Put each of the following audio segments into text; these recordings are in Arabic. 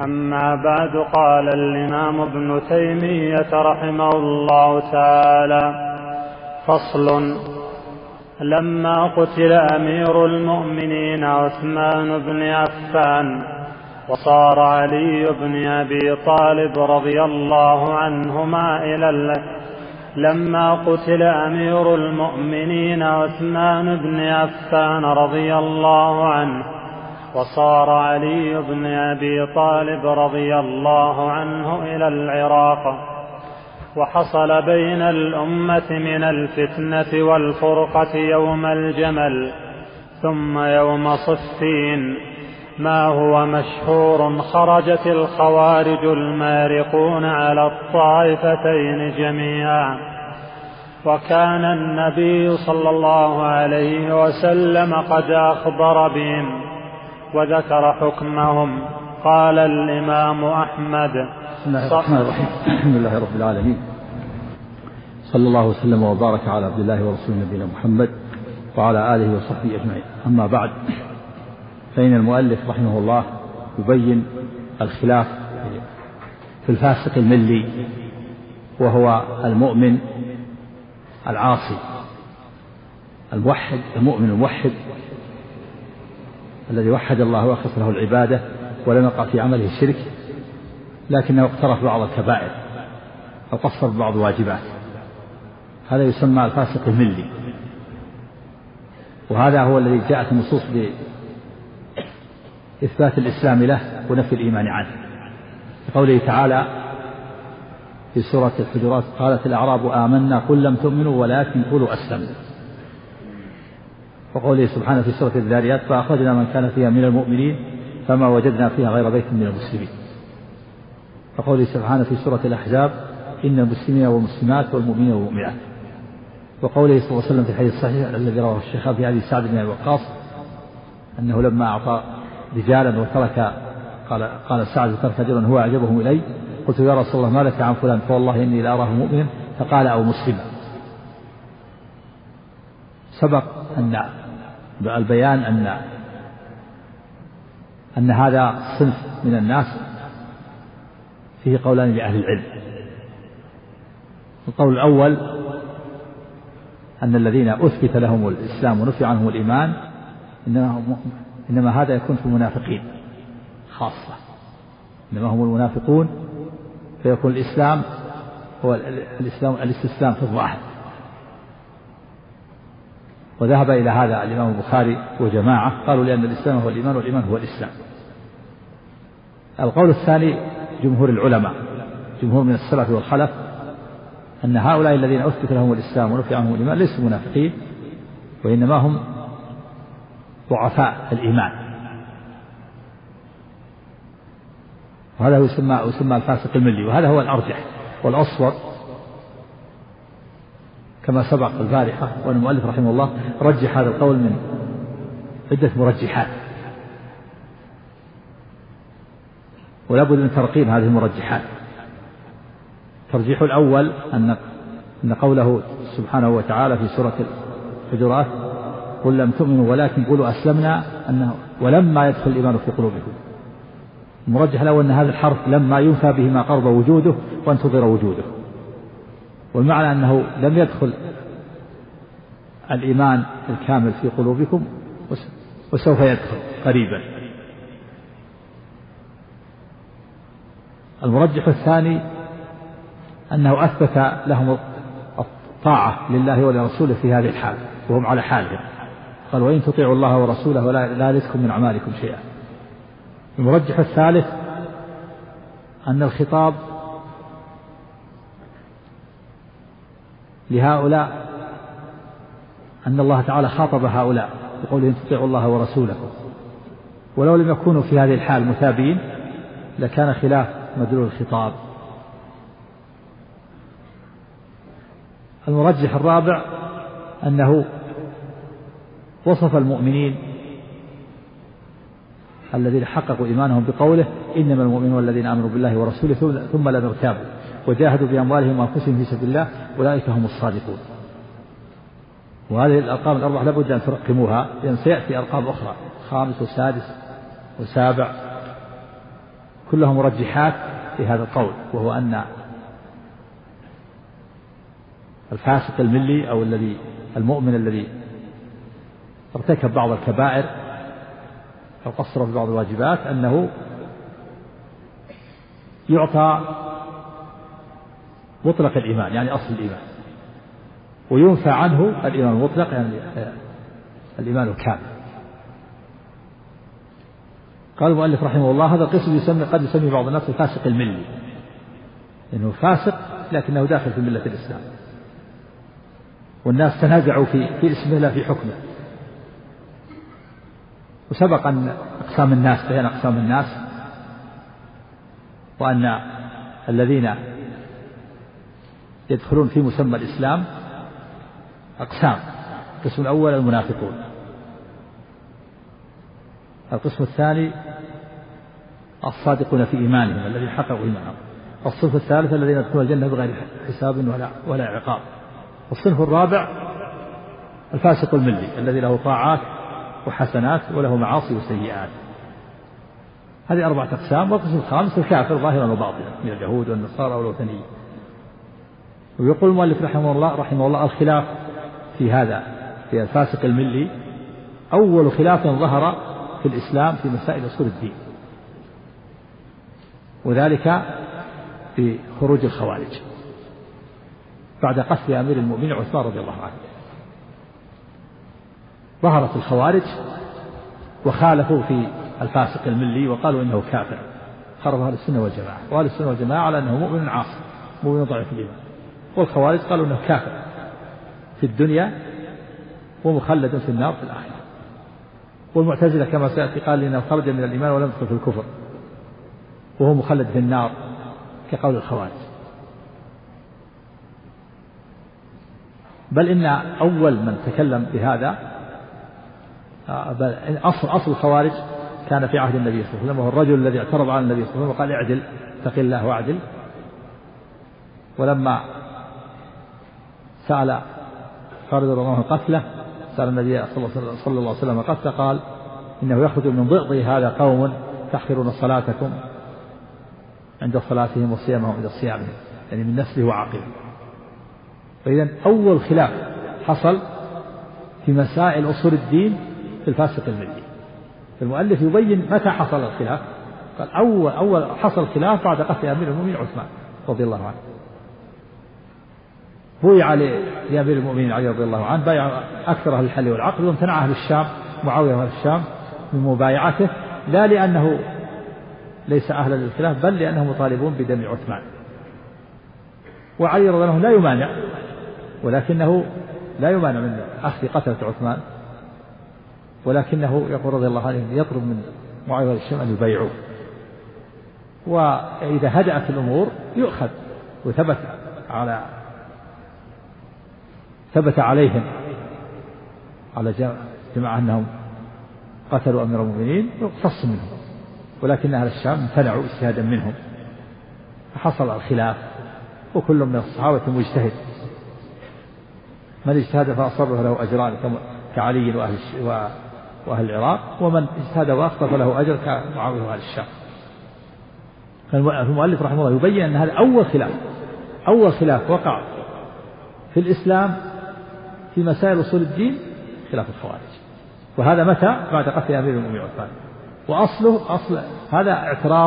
أما بعد. قال الإمام ابن تيمية رحمه الله تعالى: فصل. لما قتل أمير المؤمنين عثمان بن عفان وصار علي بن أبي طالب رضي الله عنهما لما قتل أمير المؤمنين عثمان بن عفان رضي الله عنه وصار علي بن أبي طالب رضي الله عنه إلى العراق، وحصل بين الأمة من الفتنة والفرقة يوم الجمل ثم يوم صفين ما هو مشهور: خرجت الخوارج المارقون على الطائفتين جميعا، وكان النبي صلى الله عليه وسلم قد أخبر بهم وذكر حكمهم. قال الإمام أحمد: بسم الله الرحمن الرحيم. الحمد لله رب العالمين، صلى الله وسلم وبارك على عبد الله ورسوله نبينا محمد وعلى آله وصحبه أجمعين. أما بعد، فإن المؤلف رحمه الله يبين الخلاف في الفاسق الملي، وهو المؤمن العاصي الموحد، المؤمن الموحد الذي وحد الله وأخلص له العبادة ولم يقع في عمله الشرك، لكنه اقترف بعض الكبائر أو قصر بعض الواجبات، هذا يسمى الفاسق الملي. وهذا هو الذي جاءت النصوص بإثبات الإسلام له ونفي الإيمان عنه، قوله تعالى في سورة الحجرات: قالت الأعراب آمنا قل لم تؤمنوا ولكن قولوا أسلمنا. وقوله سبحانه في سورة الذاريات: فأخرجنا من كان فيها من المؤمنين فما وجدنا فيها غير بيت من المسلمين. وقوله سبحانه في سورة الأحزاب: إن المسلمين والمسلمات والمؤمنين والمؤمنات. وقوله صلى الله عليه وسلم في الحديث الصحيح الذي رواه الشيخان في حديث سعد بن أبي وقاص أنه لما أعطى رجالا وترك قال سعد: ترك رجلا هو أعجبهم إلي، قلت يا رسول الله ما لك عن فلان؟ فوالله إني لأراه مؤمنا. فقال: أو مسلما. سبق أن البيان أن هذا صنف من الناس فيه قولان لأهل العلم. القول الأول أن الذين أثبت لهم الإسلام ونفي عنهم الإيمان إنما هذا يكون في المنافقين خاصة، إنما هم المنافقون، فيكون الإسلام هو الاستسلام في الظاهر. وذهب إلى هذا الإمام البخاري وجماعة، قالوا لأن الإسلام هو الإيمان والإيمان هو الإسلام. القول الثاني جمهور العلماء، جمهور من السلف والخلف، أن هؤلاء الذين أثبت لهم الإسلام ونفي عنهم الإيمان ليسوا منافقين، وإنما هم ضعفاء الإيمان، وهذا يسمى الفاسق الملي. وهذا هو الأرجح والأصوب كما سبق البارحة، وأن المؤلف رحمه الله رجح هذا القول من عدة مرجحات، ولا بد من ترقيم هذه المرجحات. الترجيح الأول أن قوله سبحانه وتعالى في سورة الحجرات: قل لم تؤمنوا ولكن قولوا أسلمنا، أنه ولما يدخل الإيمان في قلوبكم. المرجح الأول أن هذا الحرف لما ينفى به ما قرب وجوده وانتظر وجوده، والمعنى أنه لم يدخل الإيمان الكامل في قلوبكم وسوف يدخل قريبا. المرجح الثاني أنه أثبت لهم الطاعة لله ولرسوله في هذه الحال وهم على حالهم، قال: وإن تطيعوا الله ورسوله لا يلدكم من أعمالكم شيئا. المرجح الثالث أن الخطاب لهؤلاء، أن الله تعالى خاطب هؤلاء بقوله: إن تطيعوا الله ورسوله، ولو لم يكونوا في هذه الحال مثابين لكان خلاف مدلول الخطاب. المرجح الرابع أنه وصف المؤمنين الذين حققوا إيمانهم بقوله: إنما المؤمنون الذين آمنوا بالله ورسوله ثم لم يرتابوا وجاهدوا بأموالهم وأنفسهم في سبيل الله أولئك هم الصادقون. وهذه الأرقام الأربعة لابد أن ترقموها، لأن سيأتي أرقام أخرى: 5 و6 و7 كلها مرجحات في هذا القول، وهو أن الفاسق الملي أو المؤمن الذي ارتكب بعض الكبائر أو قصر في بعض الواجبات أنه يعطى مطلق الإيمان، يعني أصل الإيمان، وينفى عنه الإيمان المطلق، يعني الإيمان الكامل. قال المؤلف رحمه الله: هذا القسم قد يسمي بعض الناس الفاسق الملي، لأنه فاسق لكنه داخل في ملة الإسلام، والناس تنازعوا في اسمه لا في حكمه. وسبق أن أقسام الناس بين أقسام الناس، وأن الذين يدخلون في مسمى الإسلام أقسام: القسم الأول المنافقون، القسم الثاني الصادقون في إيمانهم الذين حققوا إيمانهم، الصنف الثالث الذين يدخلون الجنة بغير حساب ولا عقاب، والصنف الرابع الفاسق الملي الذي له طاعات وحسنات وله معاصي وسيئات. هذه 4 أقسام. والقسم الخامس الكافر ظاهرا وباطنا من اليهود والنصارى والوثنيين. ويقول المؤلف رحمه الله: الخلاف في هذا في الفاسق الملي أول خلاف ظهر في الإسلام في مسائل أصول الدين، وذلك في خروج الخوارج بعد قتل أمير المؤمنين عثمان رضي الله عنه. ظهرت الخوارج وخالفوا في الفاسق الملي وقالوا إنه كافر، خرج أهل السنة والجماعة، وأهل السنة والجماعة على أنه مؤمن عاصي مؤمن ضعيف الإيمان، والخوارج قالوا أنه كافر في الدنيا ومخلد في النار في الآخرة. والمعتزلة كما سيأتي قال إنه خرج من الإيمان ولم يدخل في الكفر وهو مخلد في النار كقول الخوارج. بل إن أول من تكلم بهذا أصل الخوارج كان في عهد النبي صلى الله عليه وسلم، وهو الرجل الذي اعترض على النبي صلى الله عليه وسلم وقال: اعدل اتق الله واعدل. ولما سأل خالد رضي الله عنه قتله، سأل النبي صلى الله عليه وسلم قتله، قال: إنه يخرج من ضئضي هذا قوم تحقرون صلاتكم عند صلاتهم وصيامهم عند صيامهم، يعني من نسله وعقله. فإذا أول خلاف حصل في مسائل أصول الدين في الفاسق الملي. المؤلف يبين متى حصل الخلاف. قال: أول حصل خلاف بعد قتل أمير المؤمنين عثمان رضي الله عنه. بويع لأمير المؤمنين علي رضي الله عنه، بايع أكثر أهل الحل والعقد، وامتنع أهل الشام معاوية وأهل الشام من مبايعته، لا لأنه ليس أهلا للخلاف بل لأنهم مطالبون بدم عثمان. وعلي رضي الله عنه لا يمانع، ولكنه لا يمانع من أخذ قتلة عثمان، ولكنه يقول رضي الله عنه يطلب من معاوية وأهل الشام أن يبايعوه، وإذا هدأت الأمور يؤخذ. وثبت عليهم على جماعة أنهم قتلوا أمير المؤمنين ويقتص منهم، ولكن أهل الشام امتنعوا اجتهادا منهم، فحصل الخلاف. وكل من الصحابة مجتهد، من اجتهد فأصاب له أجران كعلي وأهل العراق، ومن اجتهد وأخطأ فله أجر كمعاوية وأهل الشام. فالمؤلف رحمه الله يبين أن هذا أول خلاف وقع في الإسلام في مسائل أصول الدين، خلاف الخوارج. وهذا متى؟ بعد قتل أمير المؤمنين عثمان. وأصله هذا اعتراض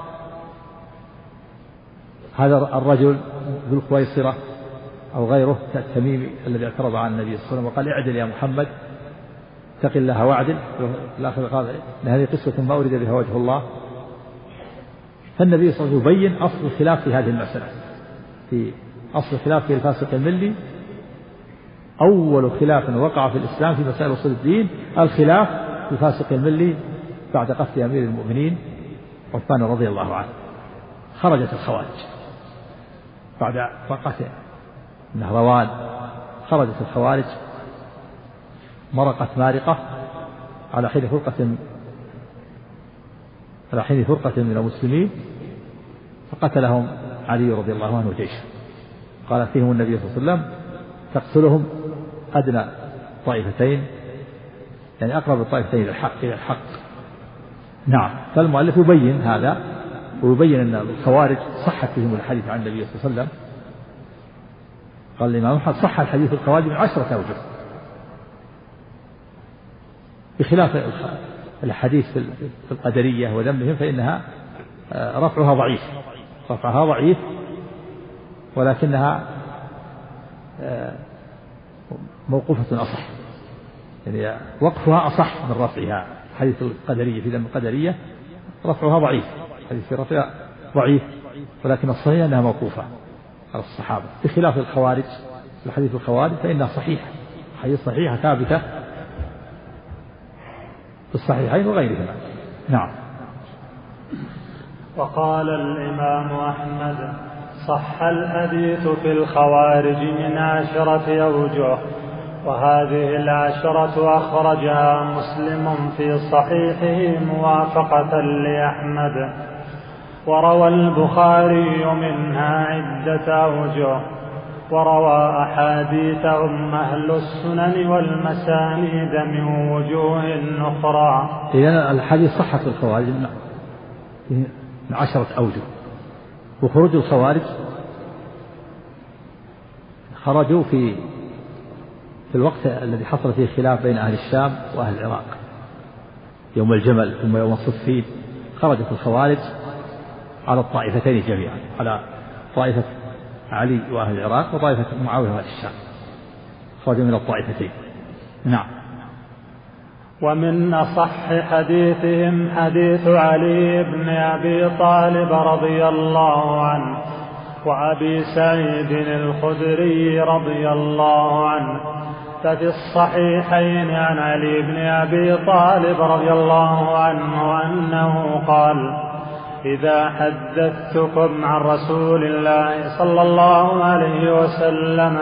هذا الرجل ذو الخويصرة أو غيره التميمي الذي اعترض على النبي صلى الله عليه وسلم وقال: اعدل يا محمد اتق الله واعدل. الآخر قال إن هذه قصة ما أريد بها وجه الله. فالنبي صلى الله عليه وسلم يبين أصل الخلاف في هذه المسألة، في أصل الخلاف في الفاسق الملي. أول خلاف وقع في الإسلام في مسائل أصول الدين الخلاف في الفاسق الملي بعد قتل أمير المؤمنين عثمان رضي الله عنه. خرجت الخوارج بعد قتل النهروان، خرجت الخوارج مرقت مارقة على حين فرقة من المسلمين، فقتلهم علي رضي الله عنه جيشه. قال فيهم النبي صلى الله عليه وسلم: تقتلهم أدنى طائفتين، يعني أقرب الطائفتين إلى الحق. نعم. فالمؤلف يبين هذا ويبين أن الخوارج صحت فيهم الحديث عن النبي صلى الله عليه وسلم. قال الإمام أحمد صح الحديث الخوارج من 10 أوجه، بخلاف الحديث في القدرية وذمهم فإنها رفعها ضعيف ولكنها موقوفة أصح، يعني وقفها أصح من رفعها. حديث القدرية في ذم القدرية رفعها ضعيف، حديث في رفعها ضعيف، ولكن الصحيح أنها موقوفة على الصحابة، بخلاف الخوارج. الحديث الخوارج فإنها صحيحة، حديث صحيحة ثابتة في الصحيحين وغيرهما. نعم. وقال الإمام أحمد صح الحديث في الخوارج من 10 أوجه، وهذه 10 أخرجها مسلم في صحيحه موافقة لأحمد، وروى البخاري منها عدة أوجه، وروى أحاديثهم أهل السنن والمسانيد من وجوه أخرى. إذن الحديث صحة الخوارج من 10 أوجه. وخروج الخوارج خرجوا في الوقت الذي حصل فيه خلاف بين أهل الشام وأهل العراق، يوم الجمل ثم يوم الصفين. خرجت الخوارج على الطائفتين جميعا، على طائفة علي وأهل العراق وطائفة معاوية وأهل الشام، خرجوا من الطائفتين. نعم. ومن أصح حديثهم حديث علي بن أبي طالب رضي الله عنه وأبي سعيد الخدري رضي الله عنه. ففي الصحيحين عن علي بن أبي طالب رضي الله عنه أنه قال: إذا حدثتكم عن رسول الله صلى الله عليه وسلم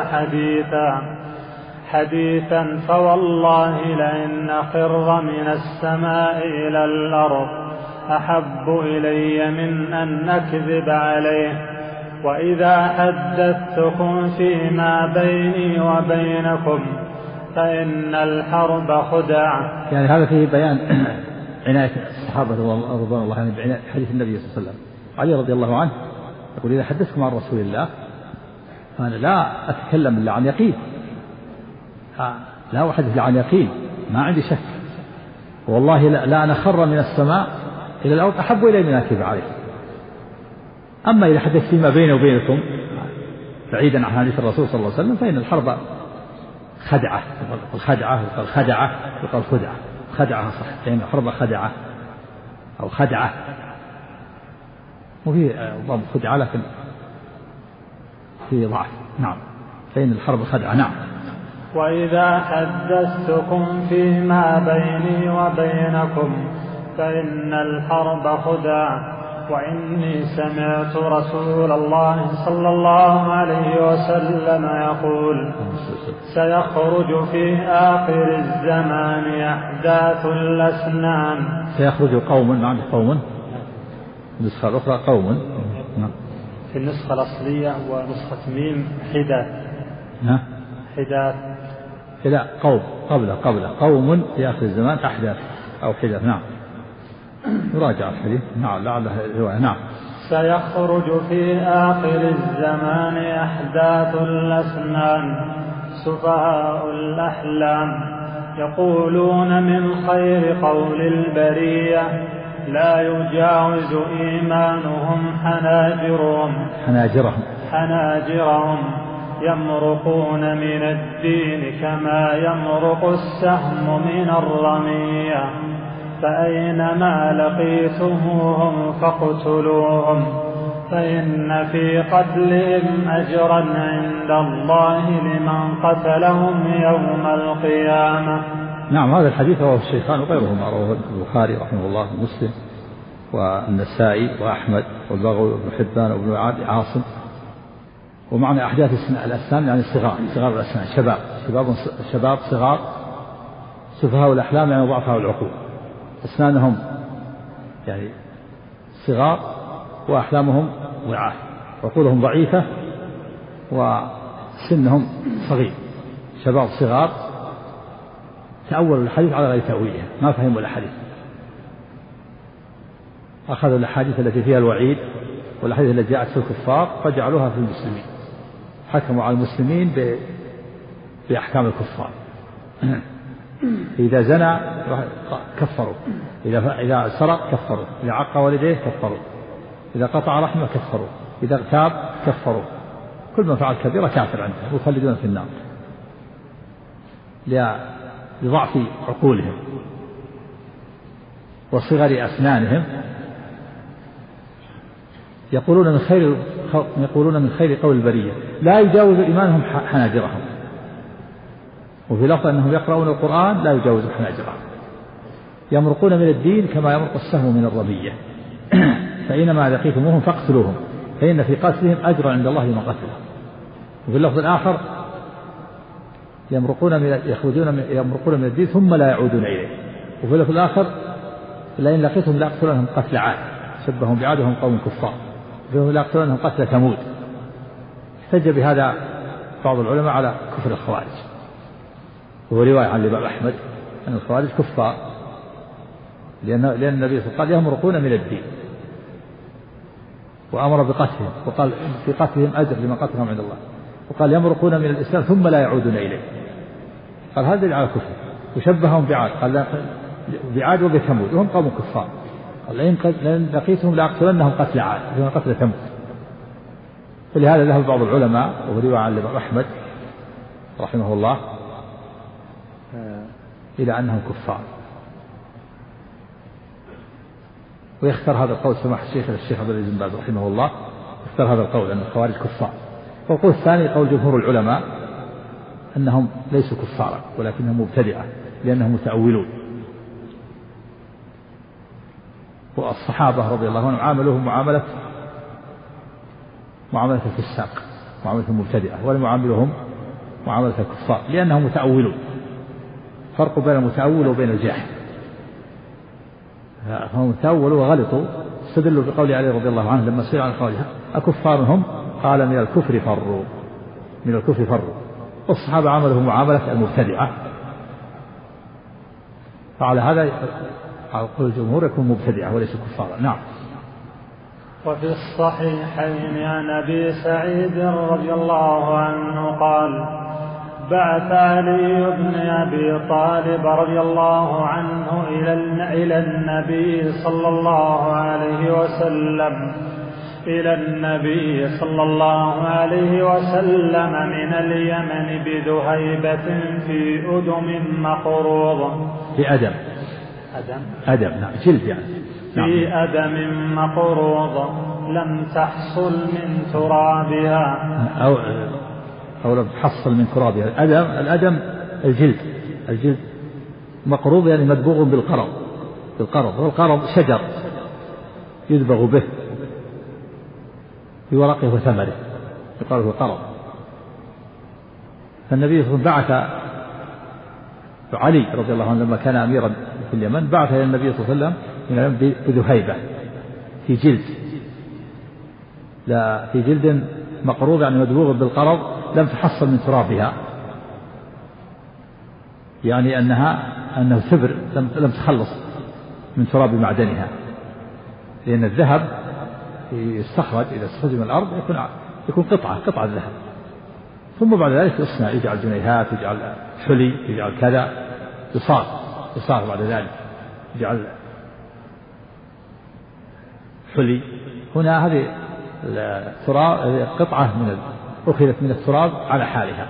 حديثا فوالله لئن أخر من السماء إلى الأرض أحب إلي من أن أكذب عليه. وإذا حدثتكم فيما بيني وبينكم فإن الحرب خدعة. يعني هذا فيه بيان عناية الصحابة رضوان الله عنهم بعناية حديث النبي صلى الله عليه وسلم. علي رضي الله عنه يقول: إذا حدثتكم عن رسول الله فأنا لا أتكلم إلا عن يقين، لا أحدث إلا عن يقين، ما عندي شك. والله لا أنا خر من السماء إلى الأرض أحب إلي من أكذب عليه. أما إذا حدثت فيما بيني وبينكم بعيدا عن حديث الرسول صلى الله عليه وسلم فإن الحرب خدعة. الخدعة يقال خدعة صح، يعني الحرب خدعة أو خدعة، وفي ضم خدعة لكن في ضعف. نعم. فإن الحرب خدعة. نعم. وإذا حدثتكم فيما بيني وبينكم فإن الحرب خدعة. وإني سمعت رسول الله صلى الله عليه وسلم يقول: سيخرج في آخر الزمان أحداث الأسنان. سيخرج قوم، معنى قوم النسخة الأخرى قوم. في النسخة الأصلية ونسخة ميم حداث لا قوم قبله قوم في آخر الزمان أحداث أو حداث. نعم. يراجع الحديث. نعم لعله رواية. نعم. سيخرج في آخر الزمان أحداث الأسنان سفهاء الأحلام يقولون من خير قول البرية لا يجاوز إيمانهم حناجرهم يمرقون من الدين كما يمرق السهم من الرمية. فأينما لقيتموهم فاقتلوهم فإن في قتلهم أجرا عند الله لمن قتلهم يوم القيامة. نعم. هذا الحديث رواه الشيخان وغيرهما، رواه البخاري رحمه الله ومسلم والنسائي وأحمد والبغوي وابن حبان وابن عاصم. ومعنى أحداث الأسنان يعني صغار الأسنان، شباب صغار، سفهاء الأحلام يعني ضعفاء العقول. أسنانهم يعني صغار وأحلامهم ضعاف، عقولهم ضعيفة وسنهم صغير. شباب صغار تأولوا الحديث على غير تأويله، ما فهموا الحديث. أخذوا الأحاديث التي فيها الوعيد والأحاديث التي جاءت في الكفار فجعلوها في المسلمين، حكموا على المسلمين بأحكام الكفار. إذا زنى كفروا، إذا سرق كفروا، إذا عق والديه كفروا، إذا قطع رحمه كفروا، إذا اغتاب كفروا، كل من فعل كبيرة كافر عندهم ويخلدون في النار لضعف عقولهم وصغر أسنانهم. يقولون من خير قول البرية لا يجاوز إيمانهم حناجرهم، وفي لفظ أنهم يقرؤون القرآن لا يجاوز حناجرهم، يمرقون من الدين كما يمرق السهم من الرمية، فإنما لقيتموهم فاقتلوهم فإن في قتلهم أجر عند الله من قتلهم. وفي اللفظ الآخر يمرقون من الدين ثم لا يعودون إليه. وفي اللفظ الآخر لئن لقيتهم لأقتلنهم قتل عاد شبههم بعاد وهم قوم كفار، لأقتلنهم قتل ثمود. احتج بهذا بعض العلماء على كفر الخوارج، وهو رواية عن الإمام أحمد أن الخوارج كفار لأن النبي صلى الله عليه وسلم قال يمرقون من الدين وأمر بقتلهم، وقال في قتلهم أجر لمن قتلهم عند الله، وقال يمرقون من الإسلام ثم لا يعودون إليه، قال هذا على كفر. وشبههم بعاد، قال بعاد وبثمود وهم قوم كفار، قال لئن لقيتهم لأقتلنهم قتل عاد لمن قتل ثمود. ولهذا ذهب بعض العلماء وهو رواية عن الإمام أحمد رحمه الله إلى أنهم كفار، ويختار هذا القول سماحة الشيخ عبد العزيز بن باز رحمه الله، اختار هذا القول أن الخوارج كفار. والقول الثاني قول جمهور العلماء أنهم ليسوا كفارا ولكنهم مبتدعة لأنهم متأولون، والصحابة رضي الله عنهم عاملوهم معاملة الفساق، معاملة المبتدعة، ولم يعاملوهم معاملة الكفار لأنهم متأولون. فرق بين المتأول وبين الجاحد، فهم تأولوا وغلطوا، استدلوا بقول علي رضي الله عنه لما سئل عن قولها أكفار هم؟ قال من الكفر فروا. والصحابة عملهم معاملة المبتدعة، فعلى هذا على قول الجمهور يكون مبتدعة وليس كفارا. نعم. وفي الصحيحين عن أبي سعيد رضي الله عنه قال بعث علي بن أبي طالب رضي الله عنه إلى النبي صلى الله عليه وسلم من اليمن بذهيبة في أدم مقروض نعم جلد يعني في أدم مقروض لم تحصل من ترابها أو لم تحصل من ترابها. الأدم الجلد مقروض يعني مدبوغ بالقرض، والقرض شجر يدبغ به بورقه وثمره يقال هو قرض. فالنبي صلى الله عليه وسلم بعث علي رضي الله عنه لما كان أميرا في اليمن، بعث إلى النبي صلى الله عليه وسلم بذهيبة في جلد مقروض يعني مدبوغ بالقرض لم تحصل من ترابها، يعني أنه ثبر لم تخلص من تراب معدنها، لأن الذهب يستخرج إذا استخرج من الأرض يكون قطعة ذهب، ثم بعد ذلك يجعل جنيهات، يجعل حلي، يجعل كذا، يصار بعد ذلك يجعل حلي. هنا هذه التراب قطعة أخذت من التراب على حالها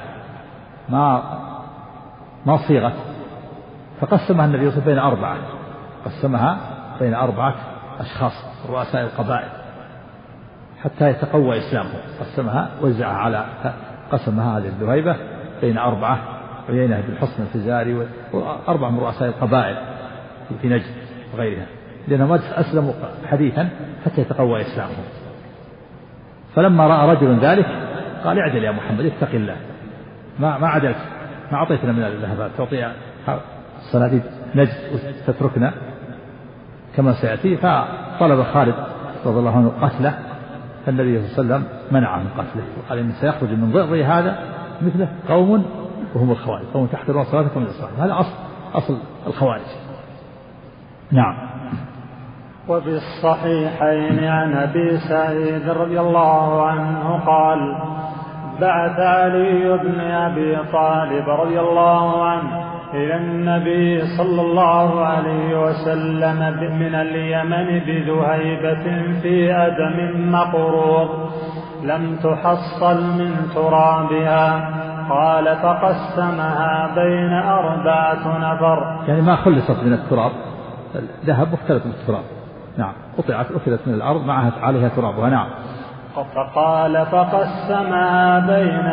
ما صيغت، فقسمها النبي صلى الله عليه وسلم بين أربعة أشخاص رؤساء القبائل حتى يتقوى إسلامهم، قسمها هذه الذهيبة بين أربعة، عيينة بن حصن الفزاري وأربعة من رؤساء القبائل في نجد وغيرها، لأنهم أسلموا حديثا حتى يتقوى إسلامهم. فلما رأى رجل ذلك قال اعدل يا محمد اتق الله، ما عدلت، ما أعطيتنا من الذهبات تعطي صناديد نجد وتتركنا كما سيأتي. فطلب خالد رضي الله عنه قتله، فالنبي صلى الله عليه وسلم منعه من قتله وقال إن سيخرج من ضئضي هذا مثله قوم وهم الخوارج، قوم تحقرون صلاتكم من الصلاة. هذا أصل الخوارج. نعم. وفي الصحيحين عن أبي سعيد رضي الله عنه قال: بعث علي بن أبي طالب رضي الله عنه إلى النبي صلى الله عليه وسلم من اليمن بذهيبة في أدم مقروض لم تحصل من ترابها، قال: فقسمها بين 4 نفر. يعني ما خلصت من التراب، ذهب مختلط بالتراب. نعم، قطعت أخذت من الأرض معها عليها ترابها. نعم. فقال: فقسمها بين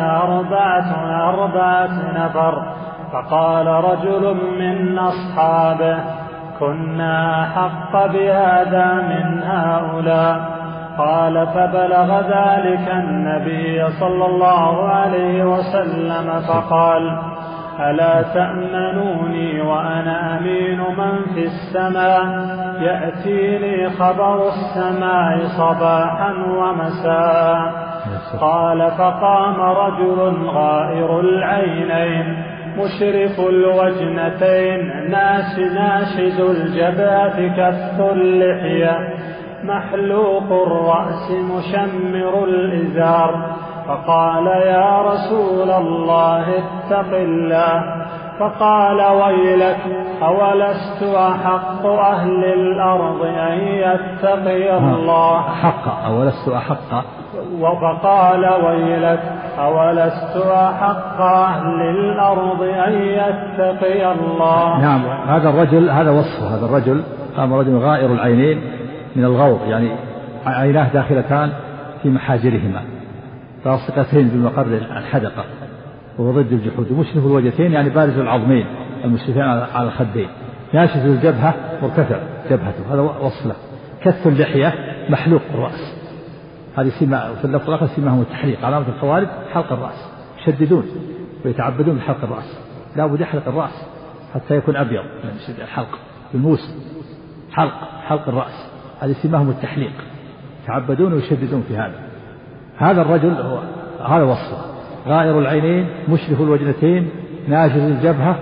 4 نفر. فقال رجل من أصحابه: كنا أحق بهذا من هؤلاء. قال: فبلغ ذلك النبي صلى الله عليه وسلم فقال: ألا تأمنوني وأنا أمين من في السماء، يأتيني خبر السماء صباحا ومساء. قال: فقام رجل غائر العينين مشرف الوجنتين ناشز الجبهة كف اللحية محلوق الرأس مشمر الإزار. فقال: يا رسول الله اتق الله. فقال: ويلك، أولست أحق أهل الأرض أن يتقي الله؟ أولست أحق. فقال: ويلك، أولست أحق أهل الأرض أن يتقي الله؟ نعم. هذا الرجل، هذا وصفه، هذا الرجل قام رجل غائر العينين من الغور، يعني عيناه داخلتان في محاجرهما لاصقتين بمقر الحدقة، وهو ضد الجحود. مشرف الوجهتين يعني بارز العظمين المشرفين على الخدين، ناشز الجبهة مرتفع جبهته، هذا وصله. كث اللحية محلوق الرأس، هذه سمة في اللفظ الآخر سماهم التحليق، علامة الخوارج حلق الرأس، يشددون ويتعبدون بحلق الرأس، لا بد يحلق الرأس حتى يكون أبيض من الحلق بالموس، حلق الرأس، هذه سماهم التحليق، يتعبدون ويشددون في هذا الرجل هو هذا وصفه: غائر العينين مشرف الوجنتين ناشز الجبهة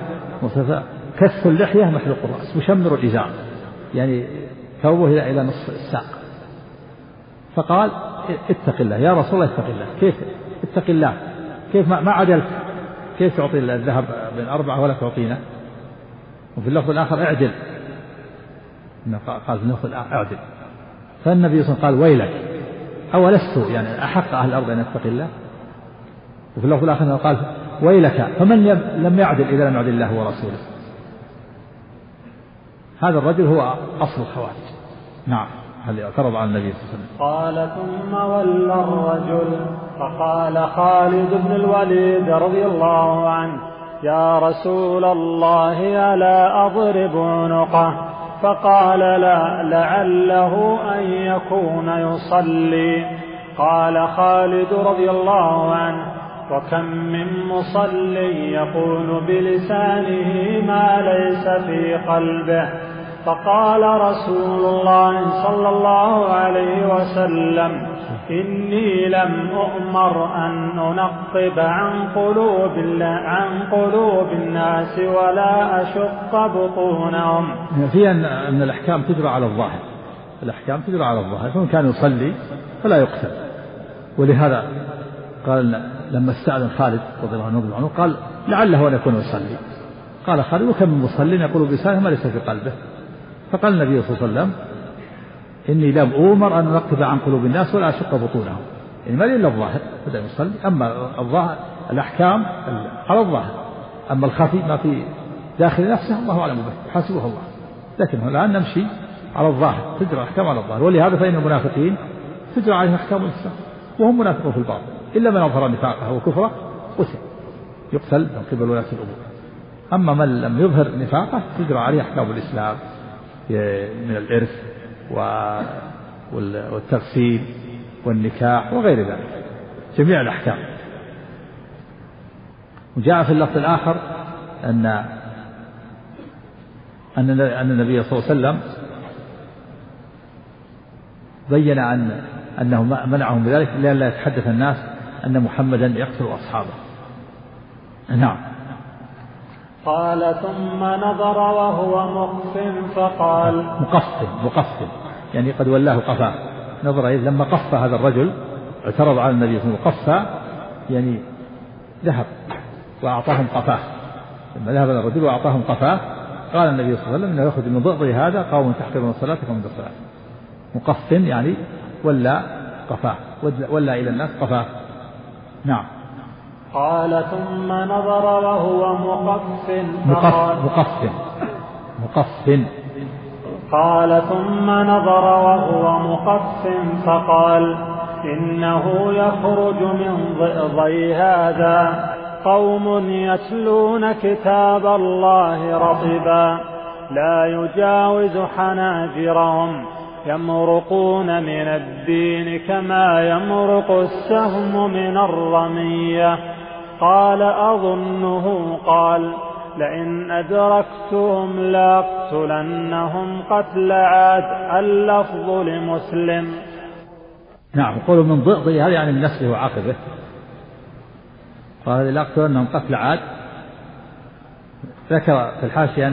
كث اللحية محلوق الرأس مشمر الإزار، يعني ثوبه إلى نصف الساق. فقال: اتق الله يا رسول الله، اتق الله. كيف اتق الله؟ كيف ما عدلت؟ كيف تعطي الذهب بين 4 ولا تعطينا؟ وفي اللفظ الآخر اعدل، قال في اللفظ الآخر اعدل. فالنبي صلى الله عليه وسلم قال: ويلك، أولست يعني أحق أهل الأرض أن يتقي الله؟ وفي اللفظ الآخر قال: ويلك، فمن لم يعدل إذا لم يعدل الله ورسوله؟ هذا الرجل هو أصل الخوارج. نعم، هل اعترض على النبي صلى الله عليه وسلم. قال: ثم ولى الرجل فقال خالد بن الوليد رضي الله عنه: يا رسول الله، ألا أضرب عنقه؟ فقال: لا، لعله أن يكون يصلي. قال خالد رضي الله عنه: وكم من مصلي يقول بلسانه ما ليس في قلبه. فقال رسول الله صلى الله عليه وسلم: إني لم أؤمر أن أنقب عن قلوب الناس ولا أشق بطونهم. في أن الأحكام تجرى على الظاهر، الأحكام تجرى على الظاهر، فمن كان يصلي فلا يقتل. ولهذا قال لما استأذن خالد رضي الله عنه قال: لعله أن يكون يصلي. قال خالد: وكم من مصلي يقول بلسانه ما ليس في قلبه. فقال النبي صلى الله عليه وسلم: إني لم أؤمر أن أنقب عن قلوب الناس ولا أشق بطونهم. يعني ما إلا الظاهر بدأ يصلي، أما الظاهر الأحكام على الظاهر، أما الخفي ما في داخل نفسه الله أعلم به، حسبه الله. لكن الآن نمشي على الظاهر، تجرى الأحكام على الظاهر. ولهذا فإن المنافقين تجرى عليهم أحكام الإسلام وهم منافقون في الباطن، إلا من أظهر نفاقه وكفره قتل يقتل من قبل ولاة الأمور. أما من لم يظهر نفاقه تجرى عليه أحكام الإسلام من الإرث والتغسيل والنكاح وغير ذلك، جميع الأحكام. وجاء في اللفظ الآخر أن النبي صلى الله عليه وسلم بين أنه منعهم بذلك لئلا يتحدث الناس أن محمدا يقتل أصحابه. نعم. قال: ثم نظر وهو مقف فقال: مقف يعني قد ولاه قفاه، نظر إليه لما قف هذا الرجل اعترض على النبي صلى الله عليه وسلم قف يعني ذهب وأعطاهم قفاه. لما ذهب الرجل وأعطاهم قفاه قال النبي صلى الله عليه وسلم إنه يأخذ من ضئضي هذا قوم تحقرون صلاتكم من الصلاة. مقف يعني ولا قفاه، ولا إلى الناس قفاه. نعم. قال ثم نظر وهو مقف. قال ثم نظر وهو مقف فقال إنه يخرج من ضئضي هذا قوم يتلون كتاب الله رطبا لا يجاوز حناجرهم يمرقون من الدين كما يمرق السهم من الرمية. قال أظنه قال لئن أدركتهم لأقتلنهم قتل عاد. اللفظ لمسلم. نعم. قولوا من ضئضي هذا يعني من نسله وعقبه. قال لأقتلنهم قتل عاد. ذكر في الحاشية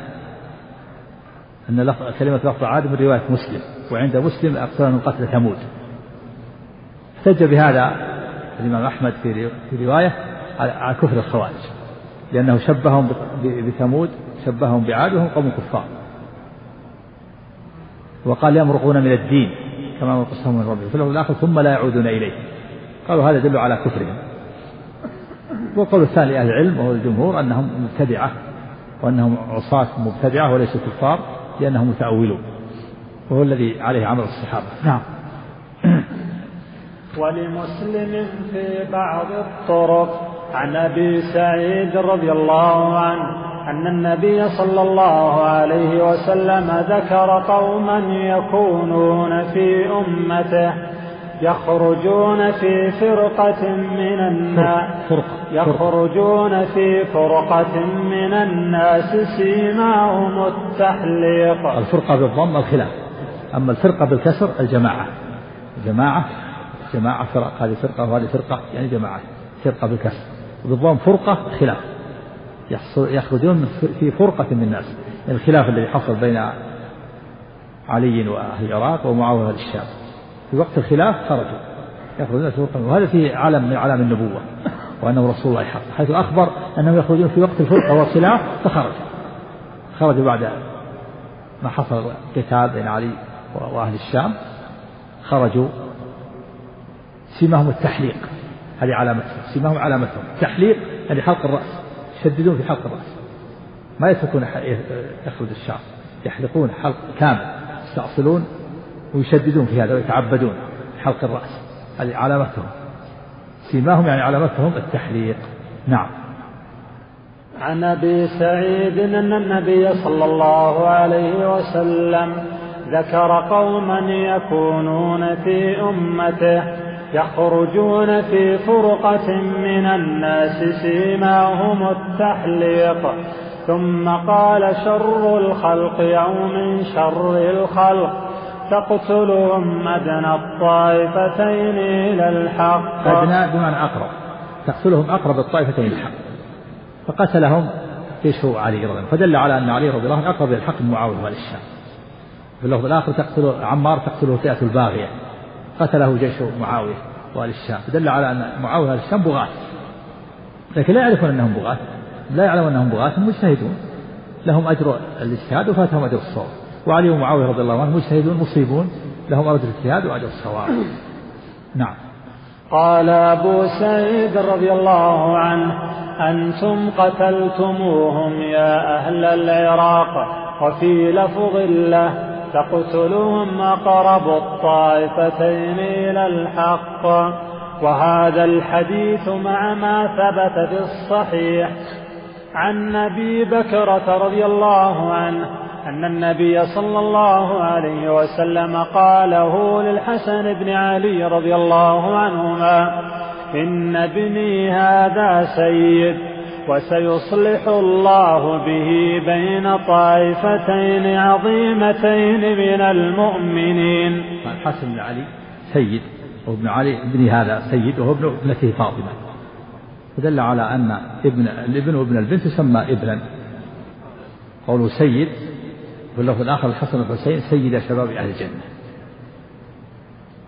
أن كلمة لفظ عاد من رواية مسلم، وعند مسلم أقتلنهم قتل ثمود. احتج بهذا الإمام أحمد في رواية على كفر الخوارج، لأنه شبههم بثمود، شبههم بعاد وهم قوم كفار. وقال يمرقون من الدين كما يمرق السهم من ربهم في اليوم الآخر ثم لا يعودون إليه. قالوا هذا يدل على كفرهم. والقول الثاني لأهل العلم وهو الجمهور أنهم مبتدعة، وأنهم عصاة مبتدعة وليسوا كفار لأنهم متأولون، وهو الذي عليه عمل الصحابة. نعم. ولمسلم في بعض الطرق عن أبي سعيد رضي الله عنه أن النبي صلى الله عليه وسلم ذكر قوما يكونون في أمته يخرجون في فرقة من الناس سيماهم التحليق. الفرقة بالضم الخلاف، أما الفرقة بالكسر الجماعة. جماعة فرق، هذه فرقة وهذه فرقة يعني جماعة. فرقة بالكسر وبالضم فرقة خلاف، يخرجون في فرقة من الناس. الخلاف الذي حصل بين علي وأهل العراق ومعاوية وأهل الشام في وقت الخلاف خرجوا يخرجون في فرقة، وهذا في علم من علام النبوة وأنه رسول الله حق، حيث أخبر أنهم يخرجون في وقت الفرقة والخلاف خرجوا بعد ما حصل قتال بين علي وأهل الشام. خرجوا سيماهم التحليق، هذه علامتهم، سيماهم علامتهم التحليق يعني حلق الرأس، يشددون في حلق الرأس، ما يتركون يخرج الشعر، يحلقون حلق كامل، يستأصلون ويشددون في هذا ويتعبدون حلق الرأس، هذه علامتهم. سيماهم يعني علامتهم التحليق. نعم. عن أبي سعيد أن النبي صلى الله عليه وسلم ذكر قوما يكونون في أمته يخرجون في فرقة من الناس سيماهم التحليق. ثم قال شر الخلق يوم شر الخلق تقتلهم أدنى الطائفتين إلى الحق. أدنى بمعنى أقرب، تقتلهم أقرب الطائفتين الحق، فقتلهم جيش علي رضي الله عنه، فدل على أن علي رضي الله عنه أقرب الحق من معاوية وآل الشام. في اللفظ الآخر عمار تقتله فئة الباغية، قتله جيش معاوية وآل الشام، فدل على أن معاوية وآل الشام بغاة، لكن لا يعرفون أنهم بغاة، لا يعلمون أنهم بغاة، هم مجتهدون لهم أجر الاجتهاد وفاتهم أجر الصواب. وعلي ومعاوية رضي الله عنهم مجتهدون مصيبون لهم أجر الاجتهاد وأجر الصواب. نعم. قال أبو سعيد رضي الله عنه أنتم قتلتموهم يا أهل العراق. وفي لفظ الله تقتلهم أقرب الطائفتين إلى الحق. وهذا الحديث مع ما ثبت في الصحيح عن أبي بكرة رضي الله عنه أن النبي صلى الله عليه وسلم قاله للحسن بن علي رضي الله عنهما إن ابني هذا سيد وسيصلح الله به بين طائفتين عظيمتين من المؤمنين. الحسن بن علي سيد وابن علي ابن هذا سيد وهو ابن ابنته فاطمة، فدل على أن الابن وابن البنت يسمى ابنا. قوله سيد واللفظ الآخر الحسن والحسين سيد شباب أهل الجنة.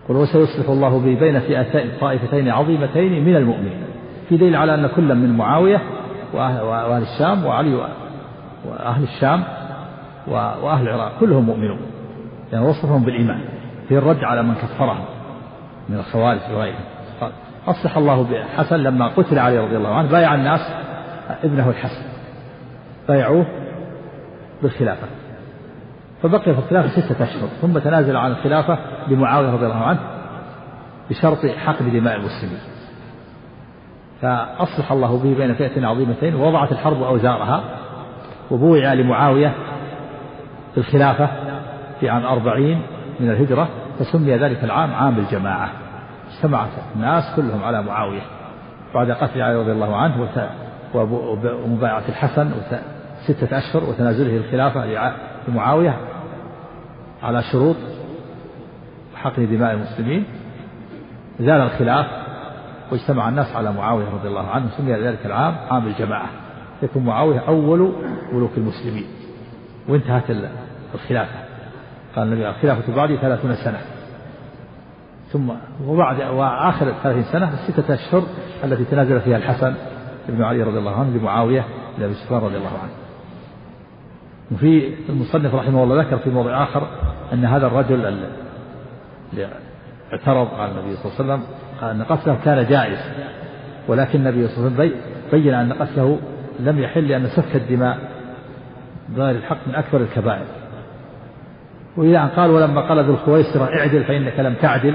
قل وسيصلح الله به بين فئتين طائفتين عظيمتين من المؤمنين، في دليل على أن كلا من معاوية وأهل الشام وعلي وأهل الشام وأهل العراق كلهم مؤمنون، يعني وصفهم بالإيمان في الرد على من كفرهم من الخوارج وغيرهم. أصلح الله بحسن لما قتل علي رضي الله عنه بايع الناس ابنه الحسن، بايعوه بالخلافة، فبقي في الخلافة 6 أشهر، ثم تنازل عن الخلافة لمعاوية رضي الله عنه بشرط حقن دماء المسلمين، فأصلح الله به بين فئتين عظيمتين، ووضعت الحرب أوزارها، وبويع لمعاوية بالخلافة في عام 40 من الهجرة، فسمي ذلك العام عام الجماعة. اجتمعت الناس كلهم على معاوية بعد قتل علي رضي الله عنه ومبايعة الحسن 6 أشهر وتنازله الخلافة لمعاوية على شروط حقن دماء المسلمين. زال الخلاف واجتمع الناس على معاوية رضي الله عنه، سمي ذلك العام عام الجماعة، يكون معاوية أول ملوك المسلمين، وانتهت الخلافة. قال النبي الخلافة بعدي 30 سنة، ثم وآخر 30 سنة 6 أشهر التي تنازل فيها الحسن بن علي رضي الله عنه لمعاوية بن أبي سفيان رضي الله عنه. وفي المصنف رحمه الله ذكر في موضع آخر أن هذا الرجل اللي اعترض على النبي صلى الله عليه وسلم أن قتله كان جائز، ولكن النبي صلى الله عليه وسلم بين أن قتله لم يحل، لأن سفك الدماء بغير الحق من أكبر الكبائر. وإلى أن قال ولما قال ذو الخويصرة اعدل فإنك لم تعدل،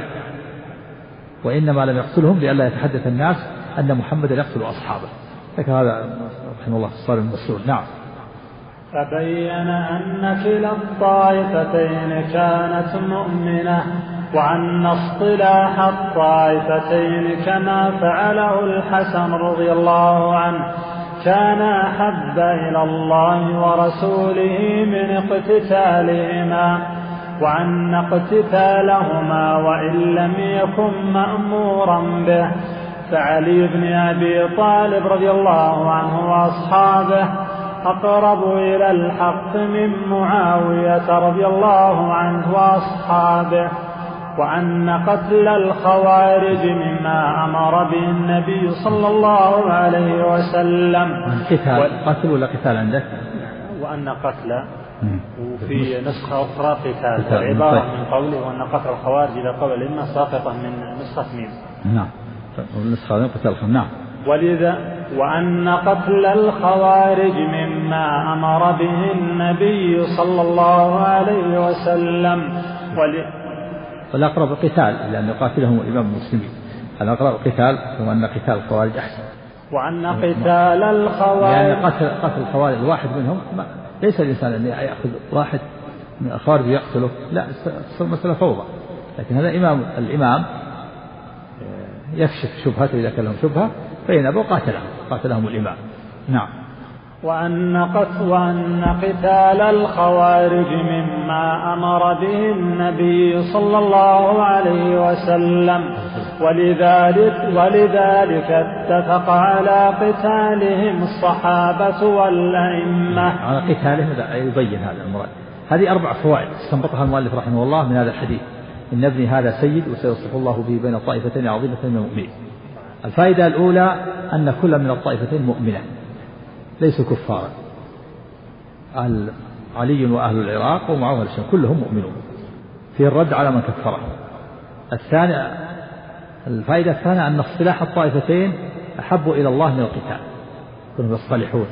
وإنما لم يقتلهم لئلا يتحدث الناس أن محمدا يقتل أصحابه. لكن هذا رحمه الله الصالح المسؤول. نعم. فبين أن كلا الطائفتين كانت مؤمنة، وأن اصطلاح الطائفتين كما فعله الحسن رضي الله عنه كان أحب إلى الله ورسوله من اقتتالهما، وأن اقتتالهما وإن لم يكن مأمورا به فعلي بن أبي طالب رضي الله عنه وأصحابه أقرب إلى الحق من معاوية رضي الله عنه وأصحابه، وأن قتل الخوارج مما أمر به النبي صلى الله عليه وسلم. قتل ولا قتال عندك؟ وأن قتل، وفي نسخة أخرى قتال، العبارة من قوله وأن قتل الخوارج إلى قول الإمة ساقطة من نسخة ميم. نعم. النسخة قتل. نعم. ولذا وأن قتل الخوارج مما أمر به النبي صلى الله عليه وسلم. والأقرب القتال لأن يقاتلهم الإمام المسلمين، الأقرب القتال، وأن قتال الخوارج أحسن. وأن قتال الخوارج، لأن قتل الخوارج الواحد منهم ليس الإنسان أن يأخذ واحد من الخوارج يقتله، لا، تصير مسألة فوضى. لكن هذا الإمام يكشف شبهته إذا كان لهم شبهة، فإن أبوا قاتلهم الإمام. نعم. وأن قتال الخوارج مما أمر به النبي صلى الله عليه وسلم، ولذلك اتفق على قتالهم الصحابة والأئمة. على قتالهم يبين هذا المراد. هذه 4 فوائد استنبطها المؤلف رحمه الله من هذا الحديث: إن ابني هذا سيد وسيصلح الله به بين طائفتين عظيمتين من المؤمنين. الفائدة الأولى أن كل من الطائفتين مؤمنة، ليسوا كفارا، علي وأهل العراق ومعاوية الشام كلهم مؤمنون، في الرد على من كفرهم. الفائدة الثانية أن اصطلاح الطائفتين أحب إلى الله من القتال، كانوا يصطلحون